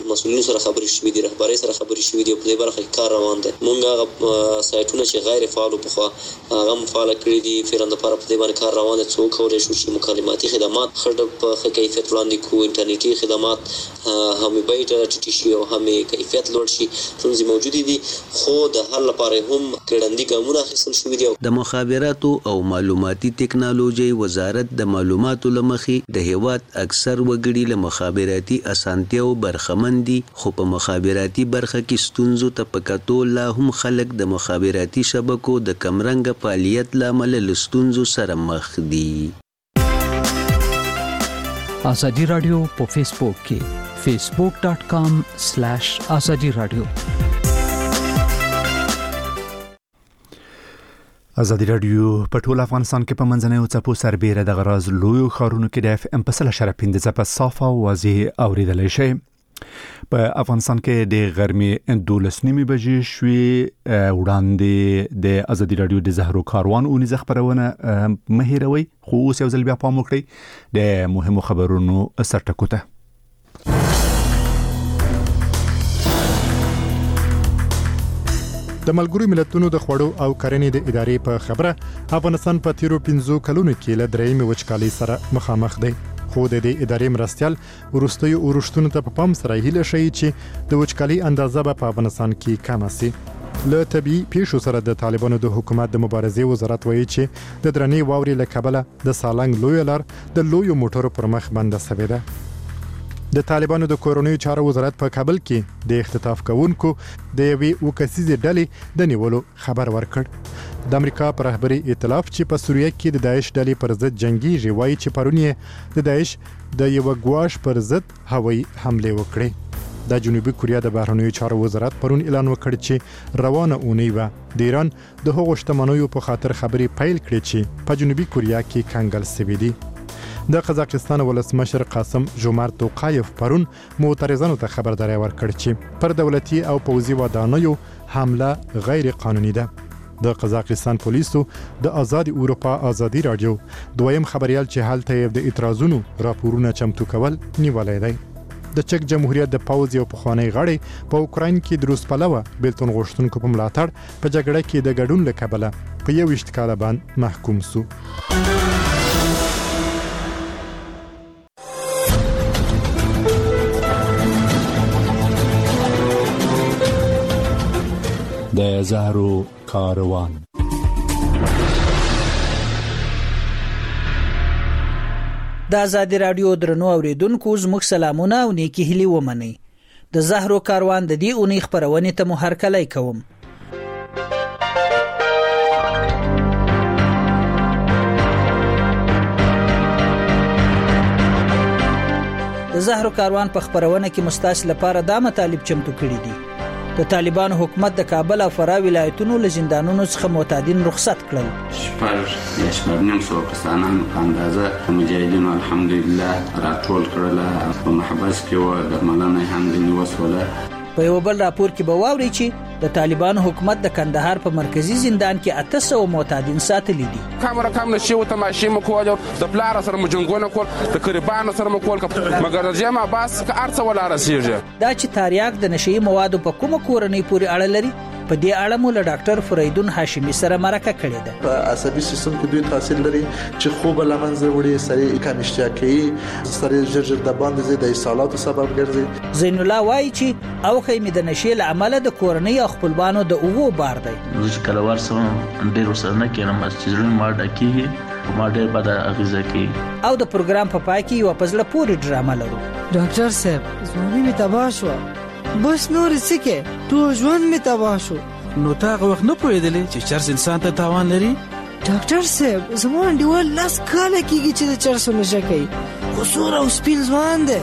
مسؤلینو سره خبرې شوې دي، رهبرۍ سره خبرې شوې دي او په دې برخه کې کار روان دی. موږ هغه سایټونه چې غیر فعال په خوا هغه فعال کړی دي، فعلا د لپاره په دې باندې کار روان دی. څو کولای شو چې مکالماتي خدمات خړ په ښه کیفیت وړاندې کوو، انټرنیټي خدمات هم بیټه ټیټ شي او هم کیفیت لوړ شي. ستونزې موجودې دي خو د حل لپاره هم ګړندي ګامونه اخیستل شوي دي. د مخابراتو او معلوماتي ټکنالوژي وزارت د معلوماتو لمخې د هیواد اکثر وګړي له مخابراتي اسانتیاو برخمن دي، خو په مخابراتي برخه کې ستونزو ته په کتو لا هم خلک د مخابراتي شبکو د کمرنګ فعالیت لامل له ستونزو سره مخ دي. ازادي رادیو په فیسبوک کې facebook dot com slash azadi radio. ازادي رادیو په ټول افغانستان کې په منځنۍ او څپو سربېره د غراز لویو ښارونو کې د اف ام په سل اشاریه پنځه څپه صافه او واضح اوریدلی شي. په افغانستان کې د غرمې دولس نیمې بجې شوې. وړاندې د ازادي رادیو د زهرو کاروان اونیزه خبرونه مه هیروئ، خو اوس یو ځل بیا پام وکړئ د مهمو خبرونو سرټکو ته. د ملګرو ملتونو د خوړو او کرنې د ادارې په خبره افغانستان په تیرو پنځو کلونو کې له درېیمې وچکالۍ سره مخامخ دی، خو د دې ادارې مرستیال وروستیو اورښتونو ته په پام سره هیله شي چې د وچکالۍ اندازه به په افغانستان کې کمه سي. له طبي پیښو سره د طالبانو د حکومت د مبارزې وزارت وایي چې د درنې واورې له کبله د سالنګ لوی لار د لویو موټرو پر مخ بنده شوې ده. د طالبانو د کورونی چارو وزارت په کابل کې د اختطاف کوونکو د یوې وکسیزې ډلې د نیولو خبر ورکړ. د امریکا پر رهبری ائتلاف چې په سوریه کې د داعش ډلې پر ضد جنگیږي وایي چې پرونی د داعش د یو غواش پر ضد هوایي حمله وکړه. د جنوبي کوریا د بهرنیو چارو وزارت پرون اعلان وکړ چې روانه اونۍ و د ایران د هغو شتمنیو په خاطر خبري پیل کړې چې په جنوبي کوریا کې کنګل شوې دي. د قزاقستان ولسمشر قاسم جومارت توقایف پرون معترضانو ته خبرداري ورکړ چې پر دولتي او پوځي ودانیو حمله غیر قانوني ده. د قزاقستان پولیسو د آزاد اروپا ازادي رادیو دویم خبريال چې حالته د اعتراضونو راپورونه چمتو کول نیولای دی. د چک جمهوریت د پوځ یو پخوانی غړی په اوکراین کې د روس پلوه بیلتون غوښتونکو په ملاتړ په جګړه کې د ګډون له کبله په یوویشت کاله باندې محکوم شو. د زهرو کاروان. د ازادي رادیو درنو اوریدونکو زموږ سلامونه او نیکی هیلي ومنئ. د زهرو کاروان د دې اونۍ خبرونه ته مو هرکلی کوم. د زهرو کاروان په خبرونه کې مستاس لپاره دا مطالب چمتو کړي دي. د طالبان حکومت د کابل او فراه ولایتونو له زندانونو څخه معتادین رخصت کړل. شپږ یا شپږ نیم سوه کسانان په اندازه مجاهدینو الحمدلله راټول کړل. په محبس کې و درملنه هم ځینې وسوله. په یو بل راپور کې به واورئ چې د طالبان حکومت د کندهار په مرکزی زندان کې اته سوه معتادین ساتلي دي. کامره کام نشي او تماشې مکول د پلار سره مجنګونه کول د قربان سره مکول مګر جما باس که ارڅ ولا رسیږي. دا چې تاریاک د نشي موادو په کومه کورنۍ پورې اړه لري په دې اړه مو له ډاکټر فریدون هاشمی سره مرکه کړې ده. په عصبي سیستم کې دوی تاثیر لري چې خوب لمنځه وړي، سړی کم اشتها کوي، سړی ژر ژر د باندې زی د اسهالاتو سبب ګرځي. زین الله وایي چې او خیمه د نشي له عمله د کورنۍ او خپلوانو د اوو بار دی. چې کله ورسم ډیر وسره نه کېنم چې ځړن ما ډکیږي ما ډیر بد اغیزه کوي. او د پروګرام په پای کې یو پزله پوری ډرامه لرو. ډاکټر صاحب زموږ می تباہ شو، بس نور څه کې ټول ژوند می تباہ شو. نو تا هغه وخت نه پوهېدلې چې چرس انسان ته تاوان لري؟ ډاکټر صاحب زما انډیوال لاس کاله کېږي چې د چرسو نشه کوي، خو سور او سپین ځوان دی.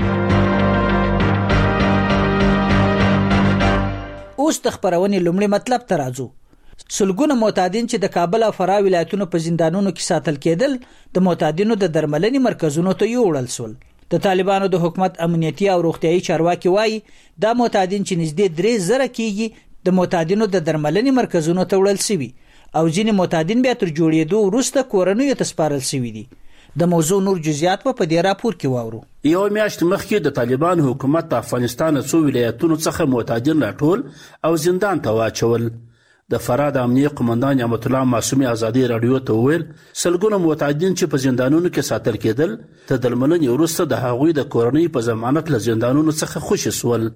اوس د خبرونې لومړی مطلب ته راځو. سلګونه معتادین چې د کابل او فراه ولایتونو په زندانونو کې ساتل کېدل د معتادینو د درملنې مرکزونو ته یوړل شول. د طالبانو د حکومت امنیتي او روغتيایي چارواکي وایي دا معتادین چې نږدې درې زره کېږي د معتادینو د درملنې مرکزونو ته وړل شوي او ځینې معتادین بیا تر جوړېدو وروسته کورنیو ته سپارل شوي دي. د موضوع نور جزئیات په دې راپور کې واورو. یو میاشت مخکې د طالبان حکومت د افغانستان څو ولایتونو څخه معتادین راټول او زندان ته واچول. د فراه د امنیه قومندان نعمت الله معصومي ازادي رادیو ته وویل سلګونه معتادین چې په زندانونو کې ساتل کېدل د درملنې وروسته د هغوی د کورنۍ په ضمانت له زندانونو څخه خوشي سول.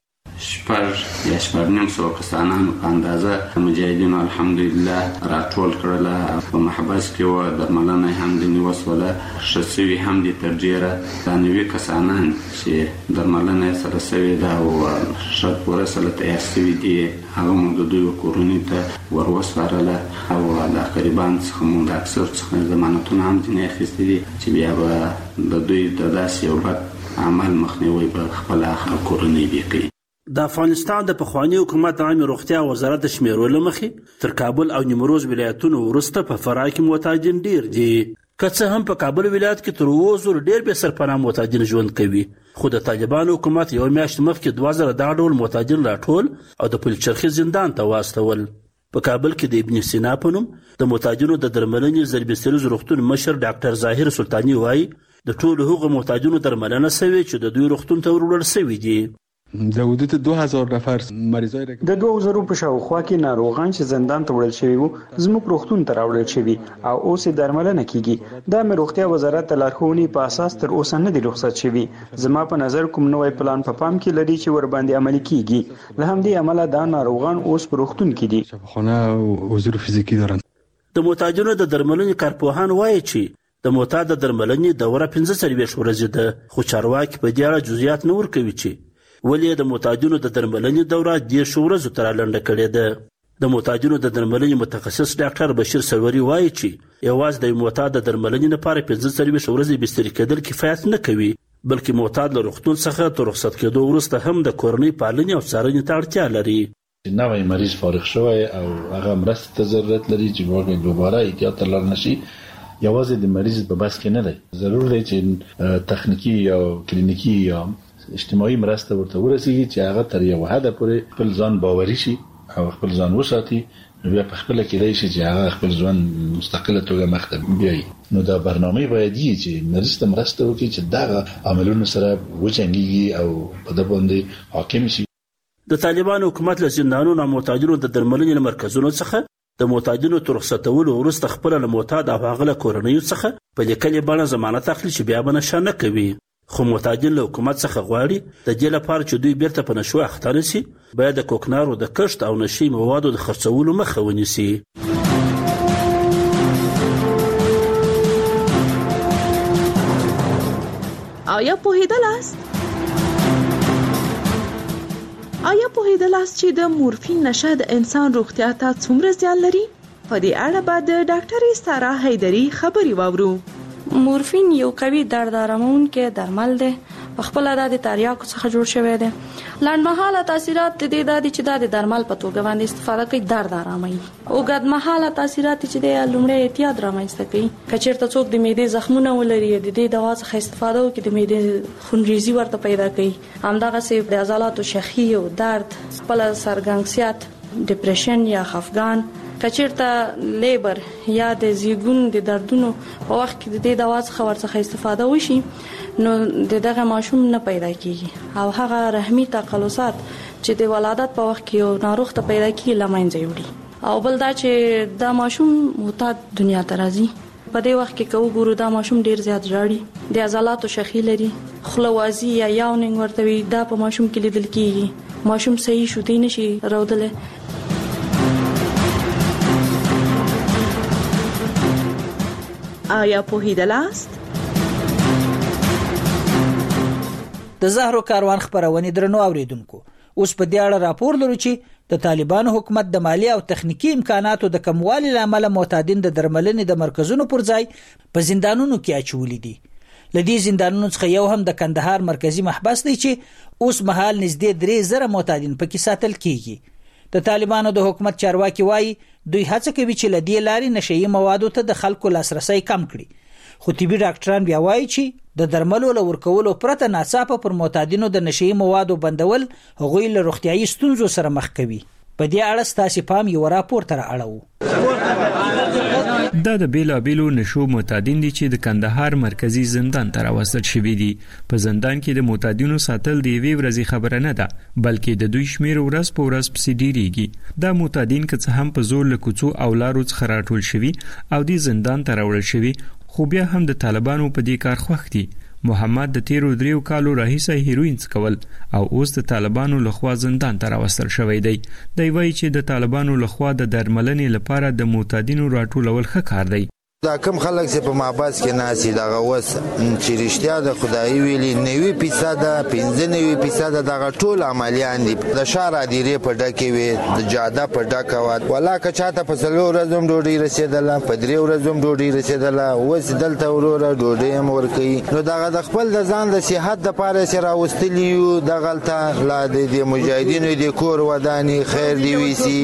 شپږ یا شپږ نیم سوه کسانانو په اندازه مجاهدینو الحمدلله راټول کړله. په محبس کې وه، درملنه یې هم ځینې وسوله، ښه سوي هم دي تر ډېره. دا نوي کسانان چې درملنه یې سره سوې ده او ښه پوره سره تیار سوي دي، هغه مو د دوی کورنۍ ته ور وسپارله او د قریبان څخه مو د اکثر څخه ضمانتونه هم ځینې اخیستي دي چې بیا به د دوی د داسې یو بد عمل مخنیوی به خپله کورنۍ بیا کوي. د افغانستان د پخواني حکومت عامه روغتیا وزارت د شمیرو له مخې تر کابل او نیمروز ولایتونو وروسته په فراه کې معتادین ډیر دي. که څه هم په کابل ولایت کې تر اووه زره ډیر بې سرپناه معتادین ژوند کوي، خو د طالبانو حکومت یو میاشت مخکې دوه زره دا ډول معتادین راټول او د پلچرخي زندان ته واستول. په کابل کې د ابن سینا په نوم د معتادینو د درملنې ضربستریز روغتون مشر ډاکټر ظاهر سلطاني وایي د ټولو هغو معتادینو درملنه سوې چې د دوی روغتون ته وروړل سوي دي. حدود دو هزار نفر مریضای د دوه زرو په شاوخوا کې ناروغان چې زندان ته وړل شوي وو زموږ روغتون ته راوړل شوي او اوس یې درملنه کیږي. د امنیه روغتیا وزارت د لارښوونې په اساس تر اوسه نه دی رخصت شوي. زما په نظر کوم نوې پلان په پام کې لري چې ور باندې عملي کیږي. له همدې امله دا ناروغان اوس په روغتون کې دي. شفاخانه او حضور فزیکی دارن. د معتادینو د درملنې کارپوهان وایي چې د معتاد د درملنې دوره پنځه څلوېښت ورځې ده، خو چارواکي په دې اړه جزئیات نه ورکوي چې ولې د معتادینو د درملنې دوره دېرش ورځو ته رالنډه کړې ده. د معتادینو د درملنې متخصص ډاکټر بشیر سروري وایي چې یوازې د معتاد د درملنې لپاره پنځه څلوېښت ورځې بستري کېدل کفایت نه کوي، بلکې معتاد له روغتون څخه تر رخصت کېدو وروسته هم د کورنۍ پالنې او څارنې ته اړتیا لري. نوی مریض فارغ شوی او هغه مرستې ته ضرورت لري چې واقعا دوباره احتیاط ته لاړ نشي. یوازې د مریض په بس کې نه دی، ضرور دی چې تخنیکی یا کلینیکی یا اجتماعي مرسته ورته ورسیږي چې هغه تر یو حد پورې خپل ځان باوري شي او خپل ځان وساتي، نو بیا په خپل کېدای شي چې هغه خپل ځان مستقله توګه مخ ته بیایي. نو دا برنامه باید وي چې مریض ته مرسته وکړي چې دغه عملونو سره وجنګيږي او په دې باندې حاکم شي. د طالبان حکومت له زندانونو او معتادینو د درملنې مرکزونو څخه د معتادینو تر رخصتولو وروسته خپل له معتاد او هغه له کورنیو څخه په لیکلې بڼه ضمانت اخلي چې بیا به نشه نه کوي. خو معتادین له حکومت څخه غواړي د دې لپاره چې دوی بیرته په نشو اخته نشي باید د کوکنارو د کښت او نشي موادو د خرڅولو مخه ونیسي. آیا پوهیدلاست؟ آیا پوهیدلاست چې د مورفین نشه د انسان روغتیا ته څومره زیان لري؟ په دې اړه به د ډاکټرې سارا حیدري خبرې واورو. مورفین یو قوي درد آرامونکی درمل دی. په خپل د تریاکو څخه جوړ شوی دی. لنډمهاله تاثیرات د دې د چې د درمل په توګه باندې استفاده کوي درد آراموي. اوږدمهاله تاثیرات چې د لومړی اعتیاد رامنځته کوي. کچېرته څوک د معدې زخمونه ولري د دې دوا څخه استفاده وکړي د معدې خونریزي ورته پیدا کوي. همدغسې د عضلاتو شخي او درد، خپل سرګنګسیت، ډیپریشن یا خفګان، کچېرته لیبر یا د زیږون د دردونو په وخت کې د دې دوا څخه ورڅخه استفاده وشي نو د دغه ماشوم نه پیدا کیږي او هغه رحمي تقلصات چې د ولادت په وخت کې یو ناروغ ته پیدا کیږي لمنځه وړي. او بل دا چې دا ماشوم معتاد دنیا ته راځي. په دې وخت کې کو ګورو دا ماشوم ډیر زیات ژاړي، د عضلاتو شخي لري، خلوازي یا یاونینګ ورته وي، دا په ماشوم کې لیدل کیږي. ماشوم صحیح شوتی نشي راوړل. آیا پوهیدلاست؟ د زهرو کاروان خبرونه درنو اوریدونکو، اوس په دې اړه راپور لرو چې د طالبانو حکومت د مالی او تخنیکی امکاناتو د کموالي لامل معتادین د درملنې د مرکزونو پر ځای په زندانونو کې اچولي دي. لدی زندانونو څخه یو هم د کندهار مرکزی محبس دی چې اوس مهال نږدې درې زره معتادین پکې ساتل کیږي. د طالبانو د حکومت چارواکي وایي دوی هڅه کوي چې لدی لاري نشئی موادو ته د خلکو لاسرسي کم کړي، خو طبي ډاکټران بیا وایي چې د درملو له ورکولو پرته ناڅاپه پر معتادینو د نشئی موادو بندول هغوی له روغتيایي ستونزو سره مخ کوي. په دې اړه ستاسو پام یو راپور تر اړو. دا د بیلابیلو نشو معتادین دي چې د کندهار مرکزی زندان ته راوستل شوي دي. په زندان کې د معتادینو ساتل د یوې ورځې خبره نه ده، بلکې د دوی شمیر ورځ په ورځ پسې ډیریږي. دا معتادین که څه هم په زور له کوڅو او لارو څخه راټول شوي او د زندان ته راوړل شوي، خو بیا هم د طالبانو په دې کار خوښ دي. محمد د تیرو دریو کالو راهیسه هیروین څکول او اوس د طالبانو لخوا زندان ته راوستل شوی دی. دی وایي چې د طالبانو لخوا د درملنې لپاره د معتادینو راټولول ښه کار دی. دا کم خلک چې په محبس کې ناسي دغه وس چې رښتیا د خدای ویلي نوي فیصد پنځه نوي فیصد دغه ټول عملیان دي د شهر ادیره په ډکه وي د جاده په ډکه وات ولا که چاته په څلور ورځې ډوډۍ رسیدله په درې ورځې ډوډۍ رسیدله اوس دلته وروره ډوډۍ هم ورکوي. نو دغه د خپل د ځان د صحت دپاره چې راوستلي یو دغلته لا د مجاهدینو د کور ودانې خیر دی ویسي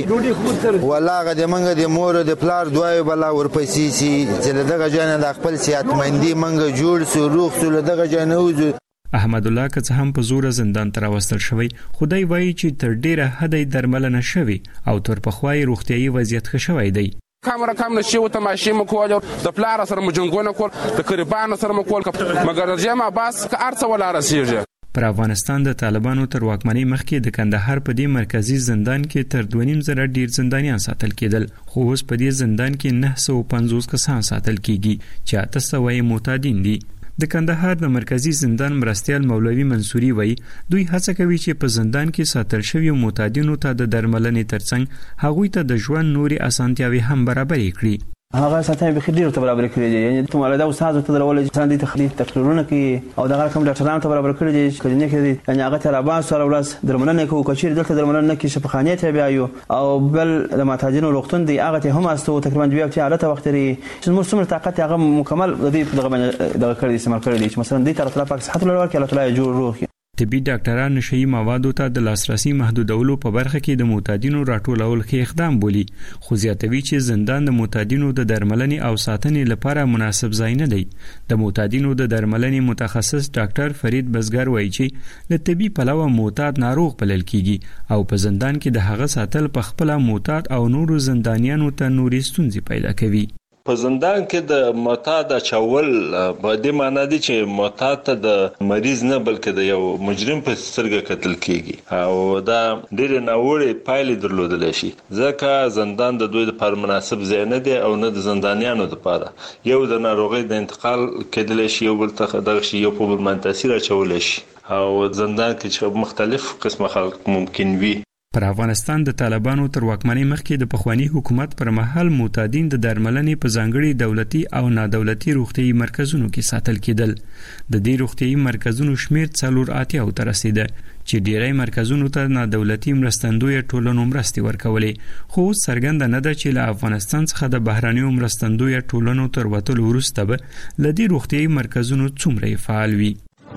ولا هغه د منګه د مور د پلار دوای بلا ورپسې سي چې دغه جان د خپل صحتمندي منګه جوړ سو روغ سو دغه جان وځو. احمد الله که څه هم په زور زندان ته راوستل شوی، خدای وایي چې تر ډیره حد درملنه شوی او تر پخوای روغتیايي وضعیت ښه شوی دی. کامره کم نشي وته ماشي مکول د پلار سره مجنګونه کول د قربان سره مکول مګر جمع باس که ارڅ ولا رسیږي. پر افغانستان د طالبانو تر واکمنۍ مخکې د کندهار په دې مرکزی زندان کې تر دوه نیم زره ډیر زندانیان ساتل کېدل، خو اوس په دې زندان کې نه سوه پنځوس کسان ساتل کېږي چې اته سوه یې معتادین دي. د کندهار د مرکزی زندان مرستیال مولوي منصوري وایي دوی هڅه کوي چې په زندان کې ساتل شوي معتادینو ته د درملنې ترڅنګ هغوی ته د ژوند نوري اسانتیاوې هم برابرې کړي. هغه ساتنه به خډیر ته برابر کړی دی، یعنی ته مالدا استاد ته درول چې ساندې تخلیق تقریرونه کوي او دغه کوم ډاکټرانو ته برابر کړی دی چې کلینیک دی، یعنی هغه تر اباس سره ولس درملنه کوي کچیر دلته درملنه کې شفاخانه ته بیا یو او بل د معتادینو روغتون دی هغه ته هم استو تقریبا دوه هفته حالت وخت لري چې موږ څومره طاقت هغه مکمل د دې دغه دغه کړی استعمال کړی دی چې مثلا دې تر طرف صحت لري ورکړي الله تعالی جوړ روغ. طبي ډاکټران نشئی موادو ته د لاسرسي محدودولو په برخه کې د معتادینو راټولول ښه اقدام بولي، خو زیاتوي چې زندان د معتادینو د درملنې او ساتنې لپاره مناسب ځای نه دی. د معتادینو د درملنې متخصص ډاکټر فرید بزګر وایي چې له طبي پلوه معتاد ناروغ بلل کیږي او په زندان کې د هغه ساتل په خپل معتاد او نورو زندانیانو ته نورې ستونزې پیدا کوي. په زندان کې د معتاد چول په دې معنی دی چې معتاد ته د مریض نه بلکې د یو مجرم په سترګه کتل کیږي او دا ډېر ناوړه پایلې درلودل شي ځکه زندان د دوی لپاره مناسب ځای نه دی او نه د زندانیانو لپاره. یو د ناروغۍ د انتقال کېدل شي یو بل ته دغه شي یو په بل باندې تاثیر اچول شي او زندان کې چې مختلف قسمه خلک ممکن وي. پر افغانستان د طالبانو تر واکمنۍ مخکې د پخوانی حکومت پر مهال معتادین د درملنې په ځانګړي دولتي او نادولتي روغتيایي مرکزونو کې ساتل کېدل. د دې روغتيایي مرکزونو شمیر څلور اتیا او تر رسیده چې ډیری مرکزونو ته نادولتي مرستندوی ټولنو مرستې ورکولې، خو څرګنده نه ده چې له افغانستان څخه د بهرانیو مرستندوی ټولنو تر وتلو وروسته به له دې روغتيایي مرکزونو څومره فعال وي.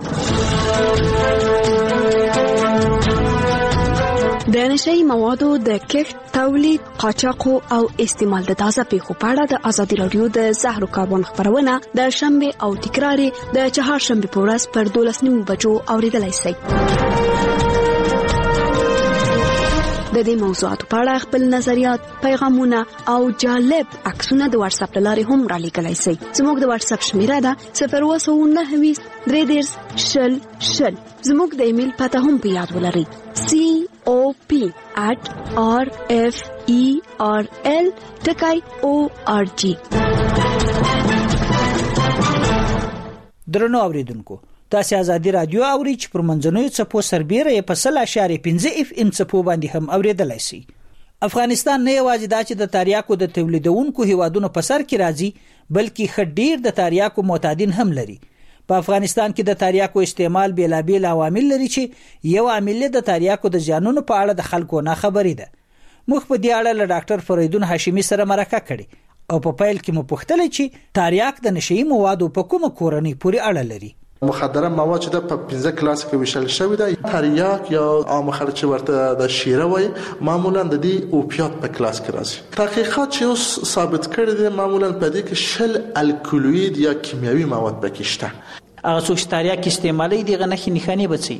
د نشئی موادو د کښت، تولید، قاچاق او استعمال د تازه پیښو په اړه د ازادي رادیو د زهرو کاربن خبرونه د شنبه او تکرار د چهارشنبه په ورځ پر دولس نیمو بجو اوریدلای شئ. د دې موضوعاتو په اړه خپل نظریات، پیغامونه او جالب عکسونه د واتس اپ لارې هم را لیږلی شئ. زموږ د واتس اپ شمیره ده صفر اووه سوه نهه ویشت درې دېرش شل شل. زموږ د ایمیل پته هم په یاد ولرئ سی او پی at r f e r l ټکی او ار جی. درنو اوریدونکو، تاسو ازادي رادیو اوري چې پر منځنوي څپو سربېره په سل اشاریه پنځه اف ام څپو باندې هم اوریدلای شئ. افغانستان نه یوازې دا چې د تریاکو د تولیدونکو هیوادونو په سر کې راځي، بلکې خډیر د تریاکو معتادین هم لري. په افغانستان کې د تریاکو استعمال بیلابیل عوامل لري چې یو عامل د تریاکو د زیانونو په اړه د خلکو نه خبرې ده. موږ په دې اړه له ډاکټر فریدون هاشمي سره مرکه کړې او په پیل کې مو پوښتل چې تریاک د نشئی موادو په کومه کورنۍ پورې اړه لري. مخدره مواد چې د پنځه کلاس کې ویشل شوی دی، تریاک یا عام خلک چې ورته د شیره وایي معمولا د دې اوپیات په کلاس کې راځي. تحقیقات چې اوس ثابت کړي دي معمولا په دې کې شل الکولوید یا کیمیاوي مواد پکې شته. هغه څوک چې تریاک استعمالي دغه نښې نښانې بچي.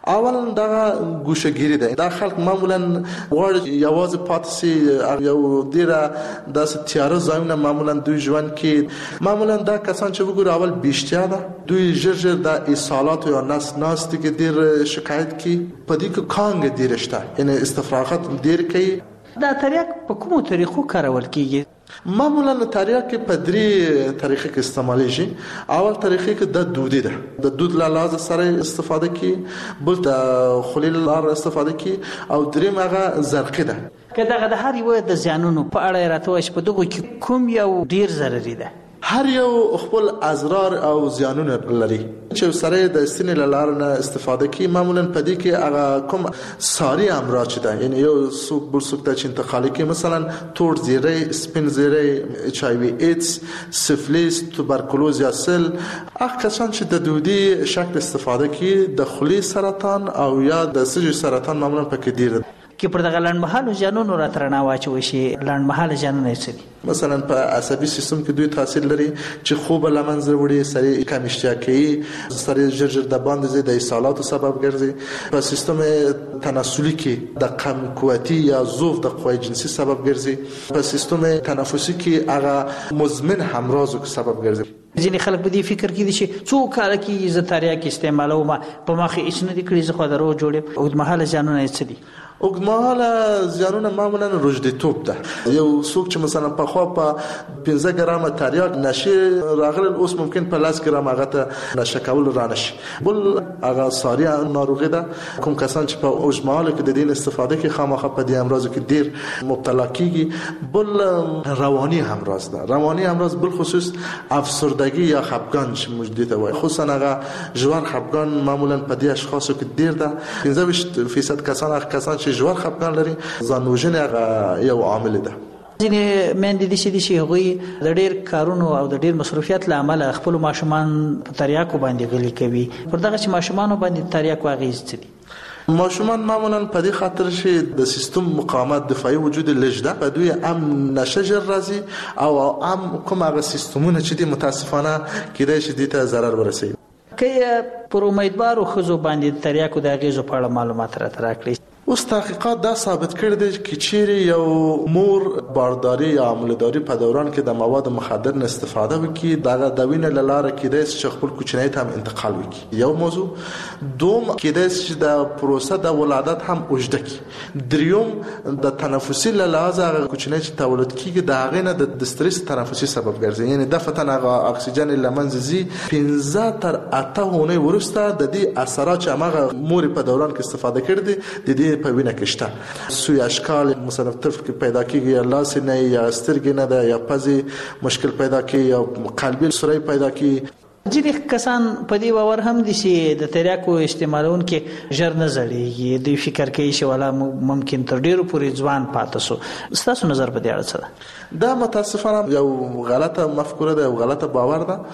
اول دا ګوشګيري ده دا خلک معمولا وړ یوازې پاتسي یو ډیره د تیار ځایونه معمولا دوی ژوند کې معمولا دا کسان چې وګوري اول بیشتیا ده دوی ژر د اصالات یا نس ناس کې ډیر شکایت کی پدې کې کانګ ډیرشته یعنی استفراغات ډیر کوي. دا تریاک په کومو طریقو کارول کیږي؟ معمولا تریاک په درې طریقې کې استعمالېږي. اول طریقې کې د دودي ده د دود له لحاظ سره استفاده کی، بل د خلیل لار استفاده کی، او دریم هغه زرقي ده. که دغه د هر یو د زیانونو په اړه راته وایي په دغه کې کوم یو ډیر ضرري ده؟ هر یو خپل اضرار او زیانونه لري چې سره د استنې لار نه استفاده کی. معمولا پدې کې هغه کوم ساري امراض ده یعنی یو سوق بل سوق ته انتقال کی، مثلا تور زیره، سپین زیره، اچ آی وی ایدز، سفلیس، توبرکلوز یا سل. هغه کسان چې د دودي شکل استفاده کی د خلی سرطان او یا د سږي سرطان معمولا پکې ډیر کې پر دغه لنډمهاله زیانونو راترنه واچوي شي. لنډمهاله زیانونه څه دي؟ مثلا په عصبي سیستم کې دوی تاثیر لري چې خوب لمنځه وړي، سړی کم اشتها کوي، سړی ژر ژر د باندې د اسهالاتو سبب ګرځي. په سیستم تناسلي کې د کم قوتي یا ضعف د قوی جنسي سبب ګرځي. په سیستم تنفسي کې هغه مزمن همرازو سبب ګرځي. ځینې خلک په دې فکر کې دي چې څو کال کې زه تریاک استعمالوم په مخه هیڅ نه دي کړی، زه خو درو جوړم. اوږدمهاله زیانونه څه دي؟ اوږدمهاله زیانونه معمولا روږديتوب ده. یو څوک چې مثلا په خوا په پنځه ګرامه تریاک نشه راغلی، اوس ممکن په لاس ګرام هغه ته نشه کول رانشي. بل هغه ساري ناروغي ده. کوم کسان چې په اوږدمهاله کې د دین استفاده کوي خامخا په دې امراض کې ډیر مبتلا کیږي. بل رواني امراض ده. رواني امراض بل خصوص افسردگی یا خفګان چې موجود دی وای، خصوصا هغه ژور خفګان معمولا په دې اشخاصو کې ډیر ده. پنځه ویشت فیصد کسان هغه کسان چې ژور خفګان لري ځانوژنه هغه یو عامل ده. ځینې میندې دي چې هغوی د ډیر کارونو او د ډیر مصروفیت له امله خپل ماشومان په تریاکو باندې غلي کوي. پر دغه چې ماشومان باندې تریاکو اغیز څه دي؟ ماشومان معمولا په دې خاطر چې د سیستم مقاومت دفاعي وجود لږ ده، په دوی هم نشه ژر راځي او هم کوم هغه سیستمونه چې دي متاسفانه کېدای شي دې ته ضرر ورسوي. که پر امیدوارو ښځو باندې تریاکو د اغیزو په اړه معلومات راته راکړئ. اوس تحقیقات دا ثابت کړی دی چې چیرې یو مور بارداری یا حمله‌داری په دوران کې د مواد مخدر نه استفاده وکړي، دغه د وینې له لارې کېدای شي چې خپل کوچنی ته هم انتقال وکړي. یو موضوع. دوم کېدای شي چې د پروسه د ولادت هم اوږده کړي. دریوم د تنفسي له لحاظه هغه کوچنی چې تولد کېږي د هغې نه د استرس تنفسي سبب ګرځي، یعنی دفتن هغه اکسیجن له منځه ځي. پنځه تر اته اونۍ وروسته د دې اثرات چې هغه مور په دوران کې استفاده کړي دي د دې په وینه کې شته. سوی اشکال مثلا طفل کې پیدا کیږي، یا لاس نه یا سترګې نه ده یا پزې مشکل پیدا کیږي یا قلبي سوري پیدا کیږي. ځینې کسان په دې باور هم دي چې د تریاکو استعمالونکي ژر نه زړیږي. دوی فکر کوي چې والا ممکن تر ډیرو پورې ځوان پاتې سو. ستاسو نظر په دې اړه څه ده؟ دا متاسفانه یو غلطه مفکوره ده، یو غلطه باور ده.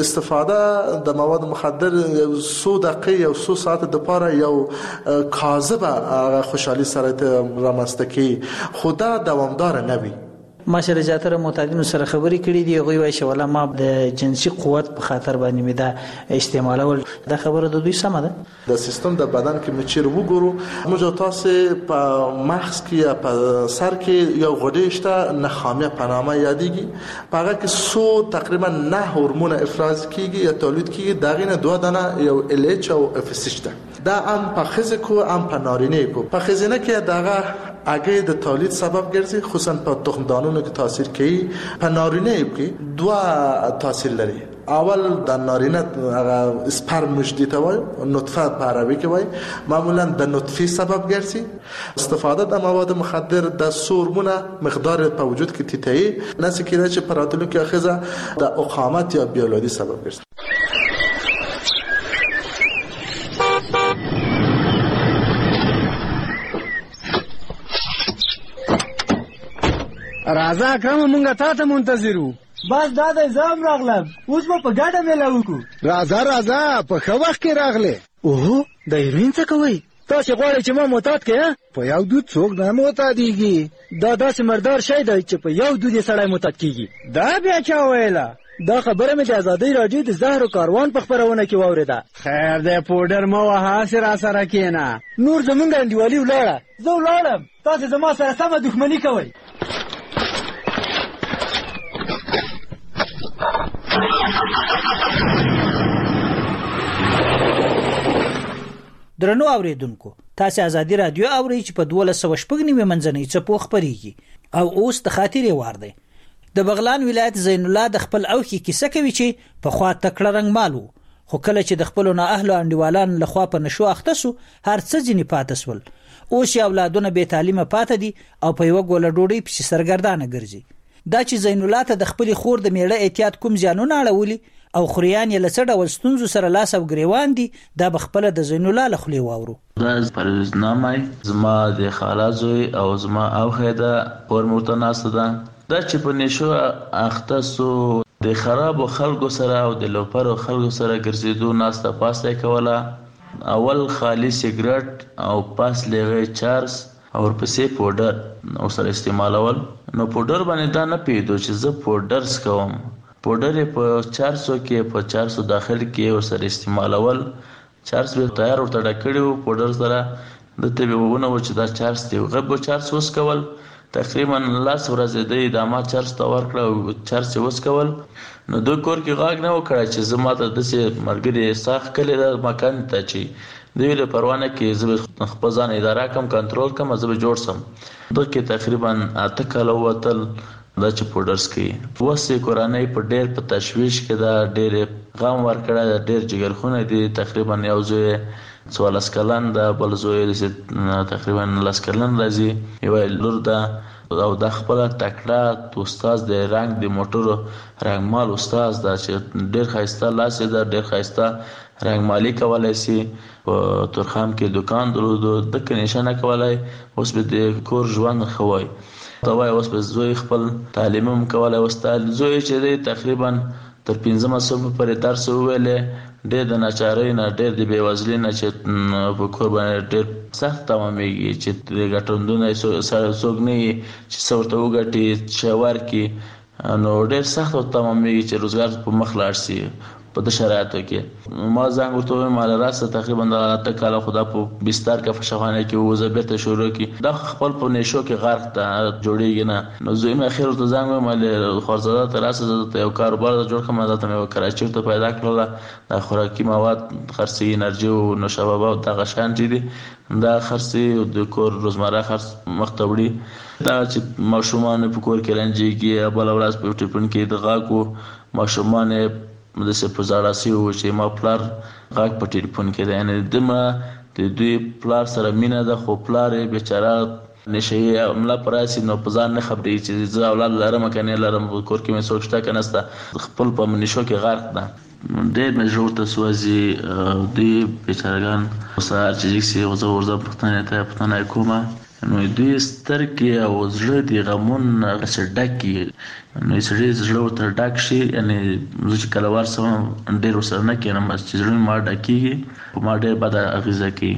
استفاده د مواد مخدر څو دقیقې یا څو ساعت د پاره یو کاذبه خوشحالي سره رامنځته کوي، خو دا دوامدار نه وي. ما سره زیاتره معتادینو سره خبرې کړې دي، هغوی وایي چې والا ما د جنسي قوت په خاطر باندې مې دا استعمالول. دا خبره د دوی سمه ده؟ د سیستم د بدن کې مې چیرې وګورو، موږ تاسو په مغز کې یا په سر کې یو غدې شته نخامیه په نامه یادېږي. په هغه کې څو تقریبا نه هورمون افراز کیږي یا تولید کیږي. د هغې نه دوه دانه یو ال ایچ او اف اس شته. دا هم په ښځې کو هم په نارینه کو. په ښځینه کې دغه اگه د تولید سبب ګرځي، خصوصا په تخمدانونو کې تاثیر کوي. په نارینه کې دوه تاثیر لري. اول د نارینه هغه سپرم مجدی ته وایي، نطفه په عربي کې وایي، معمولا د نطفه سبب ګرځي. استفاده د مواد مخدر د هورمونه مقدار په وجود کې تیتهي نس کېږي چې په راتلونکي اخیزه د اقامت یا بیولوژي سبب ګرځي. راځه اکرم مونږه تا ته منتظر وو. بس دا د ځام راغلم، اوس به په ګډه میله وکړو. راځه راځه په ښه وخت کې راغلې. اوهو د هیروین څه کوئ؟ تاسې غواړئ چې ما معتاد کړې؟ په یو دود څوک نه معتادېږي. دا داسې مردار شی دی چې په یو دود یې سړی معتاد کېږي. دا بیا چا ویله؟ دا خبره مې د ازادۍ راډیو د زهرو کاروان په خپرونه کې واورېده. خیر دی پوډر مه وهه، هسې راسره کښېنه. نور زمونږ انډیوالي ولاړه. زه ولاړم، تاسې زما سره سمه دښمني کوئ. درنو اوریدونکو، تاسې ازادي راډیو اورئ چې په دولس سوه شپږ نوي منځنۍ څپو خپرېږي او اوس د خاطرې وار دی. د بغلان ولایت زین الله د خپل اوښې کیسه کوي چې پخوا تکړه رنګمال و، خو کله چې د خپلو نااهلو انډیوالانو لخوا په نشو اخته سو، هر څه ځینې پاته سول. اوس یې اولادونه بې تعلیمه پاته دي او په یوه ګوله ډوډۍ پسې سرګردانه ګرځي. دا چې زین الله ته د خپلې خور د میړه احتیاط کوم زیانونه اړولي او خوریان یې له څه ډول ستونزو سره لاس او ګریوان دي، دا به خپله د زین الله له خولې واورو. دا پرویز نامه زما د خاله زوی او زما اوښې ده، خور مې ورته ناسته ده. دا چې په نشو اخته سو، د خرابو خلکو سره او د لوپرو خلکو سره ګرځېدو، ناسته پاسته یې کوله. اول خالي سیګرټ او پاس لغې چارس او ورپسې پوډر ورسره استعمالول. نو پوډر باندې دا نه پوهېدو چې زه پوډر څکوم. پوډر یې په چار سو کې په چار سو داخل کې ورسره استعمالول. چارس به تیار ورته ډک کړي وو پوډر سره، دته به وونه و چې دا چارس دی. هغه به چارس وڅکول، تقریبا لاس ورځې دی دا ما چارس ته ورکړه او چارس یې وڅکول. نو دوی کور کې غاږ نه وکړه چې زه ماته داسې ملګري ساخ کلی دا مکان ته چې دوی له پروانه کې زه به خپل ځان اداره کم کنټرول کم، زه به جوړ سم. دغه کې تقریبا اته کاله وتل دا چې پوډرز کوي. وسې کورنۍ په ډېر په تشویش کې دا ډېر غم ورکړی دا ډېر جګرخونه دي. تقریبا یو زوی څوارلس کلن ده، بل زوی تقریبا لس کلن راځي، یوه لور ده او دا خپله تکړه استاد دی، رنګ د موټرو رنګمال استاد ده چې ډېر ښایسته لاس یې ده، ډېر ښایسته رنګمالي کولی سي. په تورخم کې دوکان درلودو، دکه نشه نه کولی. اوس به د کور ژوند ښه وای ته وایي. اوس به زوی خپل تعلیم هم کولی. اوس زوی چې دی تقریبا تر پنځمه صنف پورې درس وویلی. ډېر د ناچارۍ نه، ډېر د بېوزلۍ نه چې په کور باندې ډېر سخت تمامېږي چې د ګټندونه څوک نه وي چې څه ورته وګټي چې ورکړي، نو ډېر سخت ورته تمامېږي چې روزګار په مخ لاړ شي. په د شرایطو کې ما زنګ ورته ووایم ماله راسه تقریبا د اته کاله خو دا په بستر کې په شخانه کې وزه بېرته شروع کړي. دا خپل په نشو کې غرق ته جوړېږي نه. نو زوی مې اخر ورته زنګ ووایم مالې خوارزاده ته راسه زه ته یو کاروبار جوړ کړم. دا ته مې یوه کراچۍ ورته پیدا کړله، دا خوراکي مواد خرڅوي، انرژي او نوشابه او دغه شیان چې دي دا خرڅوي، د کور روزمره خرڅ مخ ته وړي. دا چې ماشومان په کور کې رنجېږي، بله ورځ په ټیلیفون کې د غږ و ماشومان داسې په زاړه سوي وو چې ما پلار غږ په ټلیفون کې دی. یعنې دومره د دوی پلار سره مینه ده، خو پلار یې بیچاره نشهیي ملا په راسي نو په ځان نه خبرېږي چې زه اولاد لرم که نه لرم، په کور کې مې څوک شته که نسته، خپل په نشو کې غرق ده. ډېر مې زړه ورته سوځي. دوی بیچارهګان سهار چې جګ سي زه ورځم پوښتنې ته پوښتنه یې کومه، نو دوی سترګې او زړه د غمونه هغسې ډک وي. نو سړي زړه ورته ډک شي. یعنې زه چې کله ورسم ډېر ورسره نه کښېنم چې زړه مې ما ډکېږي، په ما ډېر بده اغېزه کوي.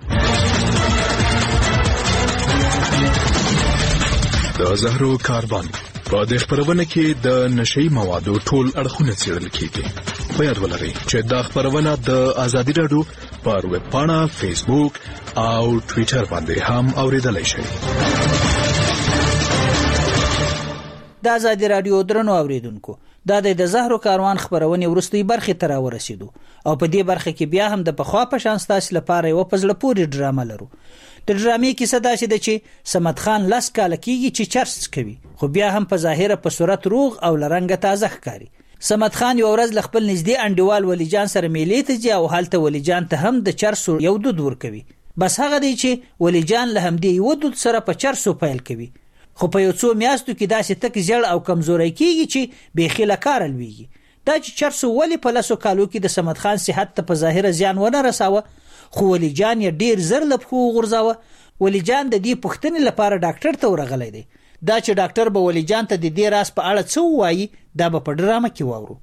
د زهرو کاروان په دې خپرونه کې د نشهیي موادو ټول اړخونه څېړل کېږي. په یاد ولرئ چې دا خپرونه د ازادي راډیو پر ویب پاڼه، فیسبوک او ټویټر باندې هم اوریدلای شئ. د ازادي راډیو درنو اوریدونکو، دا د زهرو کاروان خپرونې وروستۍ برخې ته راورسېدو او په دې برخه کې بیا هم د پخوا په شان ستاسو لپاره یوه په زړه پورې ډرامه لرو. د ډرامې کیسه داسې ده چې صمد خان لس کاله کېږي چې چرس کوي، خو بیا هم په ظاهره په صورت روغ او له رنګه تازه ښکاري. صمد خان یو ورځ له خپل نږدې انډیوال ولی جان سره میلې ته ځي او هلته ولی جان ته هم د چرسو یو دود ورکوي. بس هغه دی چې ولی جان له همدې یوه دود سره په چرسو پیل کوي، خو په یو څو میاشتو کې داسې تک زیړ او کمزوری کېږي چې بیخي له کاره لویږي. دا چې چرسو ولې په لسو کالو کې د صمد خان صحت ته په ظاهره زیان ونه رساوه، خو ولی جان یې ډېر زر له پښو وغورځاوه. ولی جان د دې پوښتنې لپاره ډاکټر ته ورغلی دی. دا چې ډاکټر به ولی جان ته د دې راز په اړه څه ووایي، دا به په ډرامه کې واورو.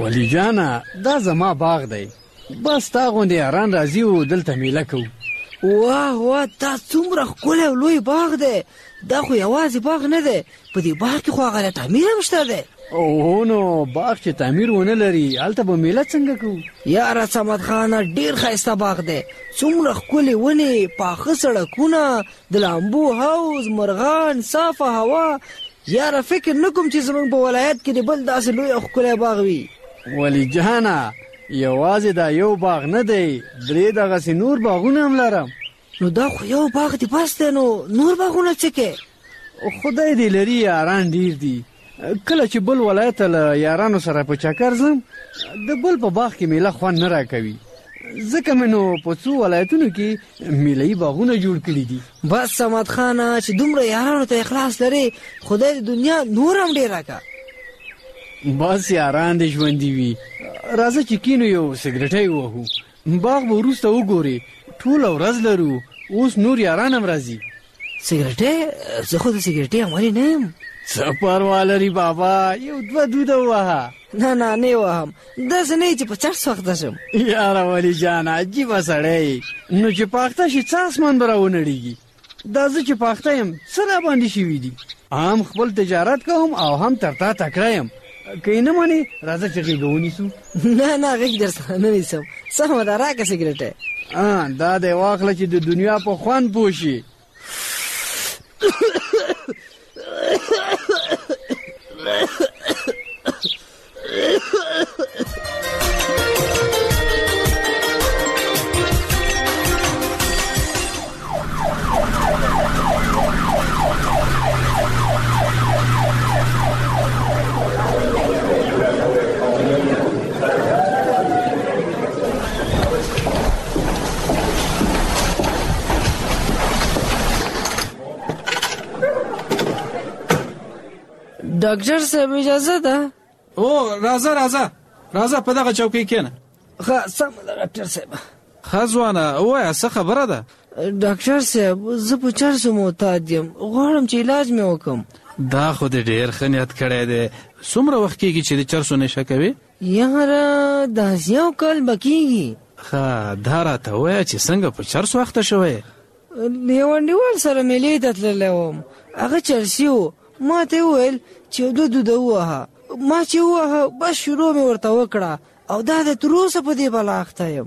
ولی جانا دا زما باغ دی، بس تا غوندې یاران راځي او دلته میله کوو. واه واه دا څومره ښکلی او لوی باغ دی. دا خو یوازې باغ نه دی، په دې باغ کې خو هغه تعمیر هم شته دی. اوه نو باغ چې تعمیر ونه لري هلته به میله څنګه کوو؟ یاره صمد خانه ډېر ښایسته باغ دی، څومره ښکلې ونې، پاخه سړکونه، د لامبو حوض، مرغان، صافه هوا. یاره فکر نه کوم چې زموږ په ولایت کې د بل داسې لوی او ښکلی باغ وي. ولی جانا یوازې دا یو باغ نه دی، درې دغسې نور باغونه هم لرم. نو دا خو یو باغ دی بس دی، نو نور باغونه څه کې؟ خدای دې لري یاران ډېر دي. کله چې بل ولایت ته له یارانو سره په چکر ځم د بل په باغ کې میله خوند نه راکوي، ځکه مې نو په څو ولایتونو کې میله‌یي باغونه جوړ کړي دي. بس صمد خانه چې دومره یارانو ته اخلاص لري، خدای د دنیا نور هم ډېر راکړه. بس یاران دې ژوندي وي. راځه چې کینو یو سګرټی ووهو، باغ به وروسته وګورې، ټوله ورځ لرو، اوس نور یاران هم راځي. سګرټی؟ زه خو د سګرټۍ عملي نه یم. څه پروا لري بابا، یو دوه دوده ووهه. نه نه نه وهم، داسې نه چې په چرس وخته شم. یاره ولی جان عجیبه سړی، نو چې پاخته شي څه اسمان به راونړېږي. دا زه چې پاخته یم څه راباندې شوي دي، هم خپل تجارت کوم او هم تر تا تکړه یم. که یې نه منې راځه چې غېږه ونیسو. نه نه غېږ در سره نه نیسم. سمه ده راکړه سګرټی. دا دی واخله چې د دنیا په خوند پوه شي. ډاکټر صاحب اجازه ده؟ او راځه راځه راځه په دغه چوکۍ کېنه. ښه سمه ده ډاکټر صاحب. ښه ځوانه ووایه څه خبره ده؟ ډاکټر صاحب زه په چرسو معتاد یم، غواړم چې علاج مې وکړم. دا خو دې ډېر ښه نیت کړی دی. څومره وخت کېږي چې د چرسو نشه کوې؟ یاره داسې یو کال به کېږي. ښه دا راته ووایه چې څنګه په چرسو اخته شوی؟ له یو انډیوال سره میلې ته تللی وم، هغه چرسي و. ما ته وویل چې دوه دوده ووهه، ما چې ووهه بس شروع مې ورته وکړه او دا د تر اوسه په دې بلا اخته یم.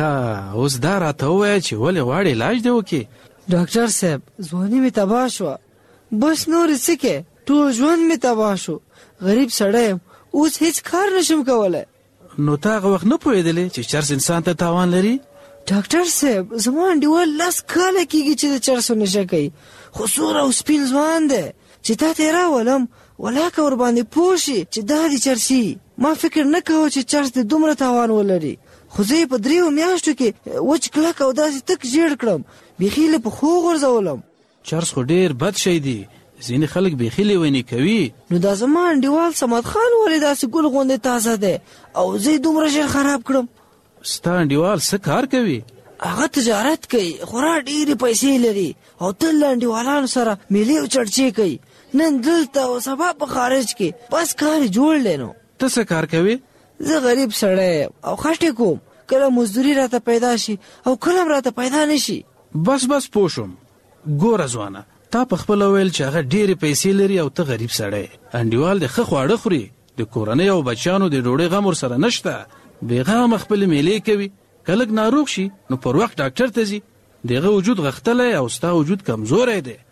ښه اوس دا راته ووایه چې ولې غواړې علاج دې وکړې؟ ډاکټر صاحب ځواني مې تباه شوه، بس نور څه کې، ټول ژوند مې تباه شو. غریب سړی یم، اوس هیڅ کار نشم کولی. نو تا هغه وخت نه پوهېدلې چې چرس انسان ته تاوان لري؟ ډاکټر صاحب زما انډیوال لس کاله کېږي چې د چرسو نشه کوي، خو سور او سپین ځوان دی چې تا ته یې راولم ولاکه ورباندې پوه شي چې دا دې چرسي. ما فکر نه کوه چې چرس دې دومره تاوان ولري، خو زه یې په دریو میاشتو کې وچ کلک او داسې تک ژیړ کړم، بیخي له پښو غورځولم. چرس خو ډېر بد شی دی، ځینې خلک بیخي لیوني کوي. نو دا زما انډیوال صمد خان ولې داسې ګل غوندې تازه دی او زه یې دومره ژر خراب کړم؟ ستا انډیوال څه کار کوي؟ هغه تجارت کوي، خورا ډېرې پیسې لري او تل له انډیوالانو سره میلې او چړچې کوي، نن دلته او سبا په خارج کې، بس کار یې جوړ دی. نو ته څه کار کوې؟ زه غریب سړی یم او خټې کوم، کله مزدوري راته پیدا شي او کله راته پیدا نشي. بس بس پوه شوم. ګوره ځوانه، تا په خپله ویل چې هغه ډېرې پیسې لري او ته غریب سړی، انډیوال د ښه خواړه خوري، د کورنۍ او بچیانو د ډوډۍ غم ورسره نشته، بېغمه خپلې میلې کوي، که لږ ناروغ شي نو پر وخت ډاکټر ته ځي، دغه وجود غښتلی او ستا وجود کمزوری دی.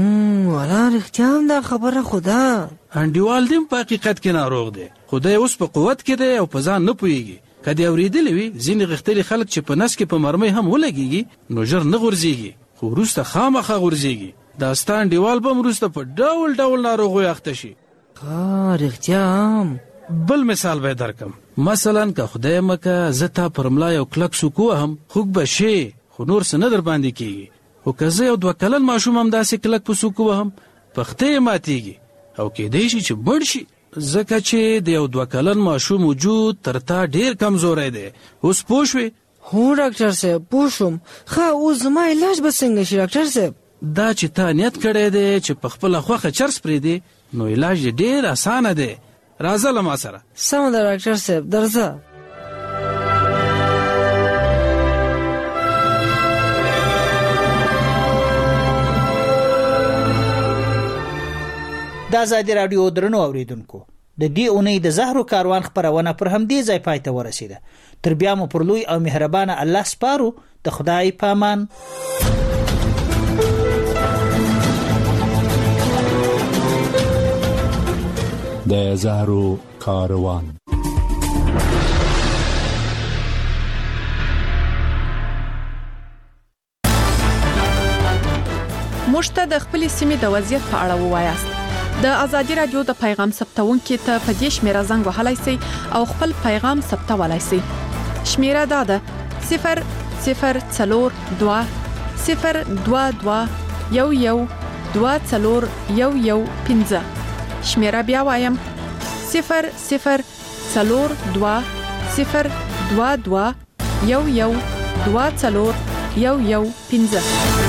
والا رښتیا هم دا خبره خو ده. انډیوال دې په حقیقت کې ناروغ دی، خو دی اوس په قوت کې دی او په ځان نه پوهېږي. که دې اورېدلی وي ځینې غښتلي خلک چې په نس کې په مرمۍ هم ولګېږي نو ژر نه غورځېږي، خو وروسته خامخا غورځېږي. دا ستا انډیوال به هم وروسته په ډول ډول ناروغیو اخته شي. ښه رښتیا هم. بل مثال به یې درکم. مثلا که خدای مکه زه تا پر ملا یو کلک سوک ووهم، خوږ به شې خو نور څه نه در باندې کېږي. خو که زه یو دوه کلن ماشوم هم داسې کلک په سوک ووهم، پښتۍ یې ماتېږي او کېدی شي چې مړ شي، ځکه چې د یو دوه کلن ماشوم وجود تر تا ډېر کمزوری دی. اوس پوه شوې؟ هو ډاکټر صاحب پوه شوم. ښه اوس زما علاج به څنګه شي ډاکټر صاحب؟ دا چې تا نیت کړی دی چې په خپله خوښه چرس پرېږدې، نو علاج یې ډېر اسانه دی. راځه له ما سره. سم ده ډاکټر صاحب، درځه. د آزادي راډیو درنو اوریدونکو، د دې اونۍ د زهرو کاروان خبرونه پر همدې ځای پای ته ورسیده. تر بیا مو پر لوی او مهربانه الله سپارو. د خدای پامان. د زهرو کاروان. موږ ته د خپلې سیمې د وضعیت په اړه ووایاست. د آزادي راډیو د پیغام ثبتونکو ته په دې شمیره زنګ وهلای شئ او خپل پیغام ثبتولای شئ. شمیره دا ده صفر صفر څلور دوه صفر دوه دوه یو یو دوه څلور یو یو پنځه. شمیره بیا وایم صفر صفر څلور دوه صفر دوه دوه یو یو دوه څلور یو یو پنځه.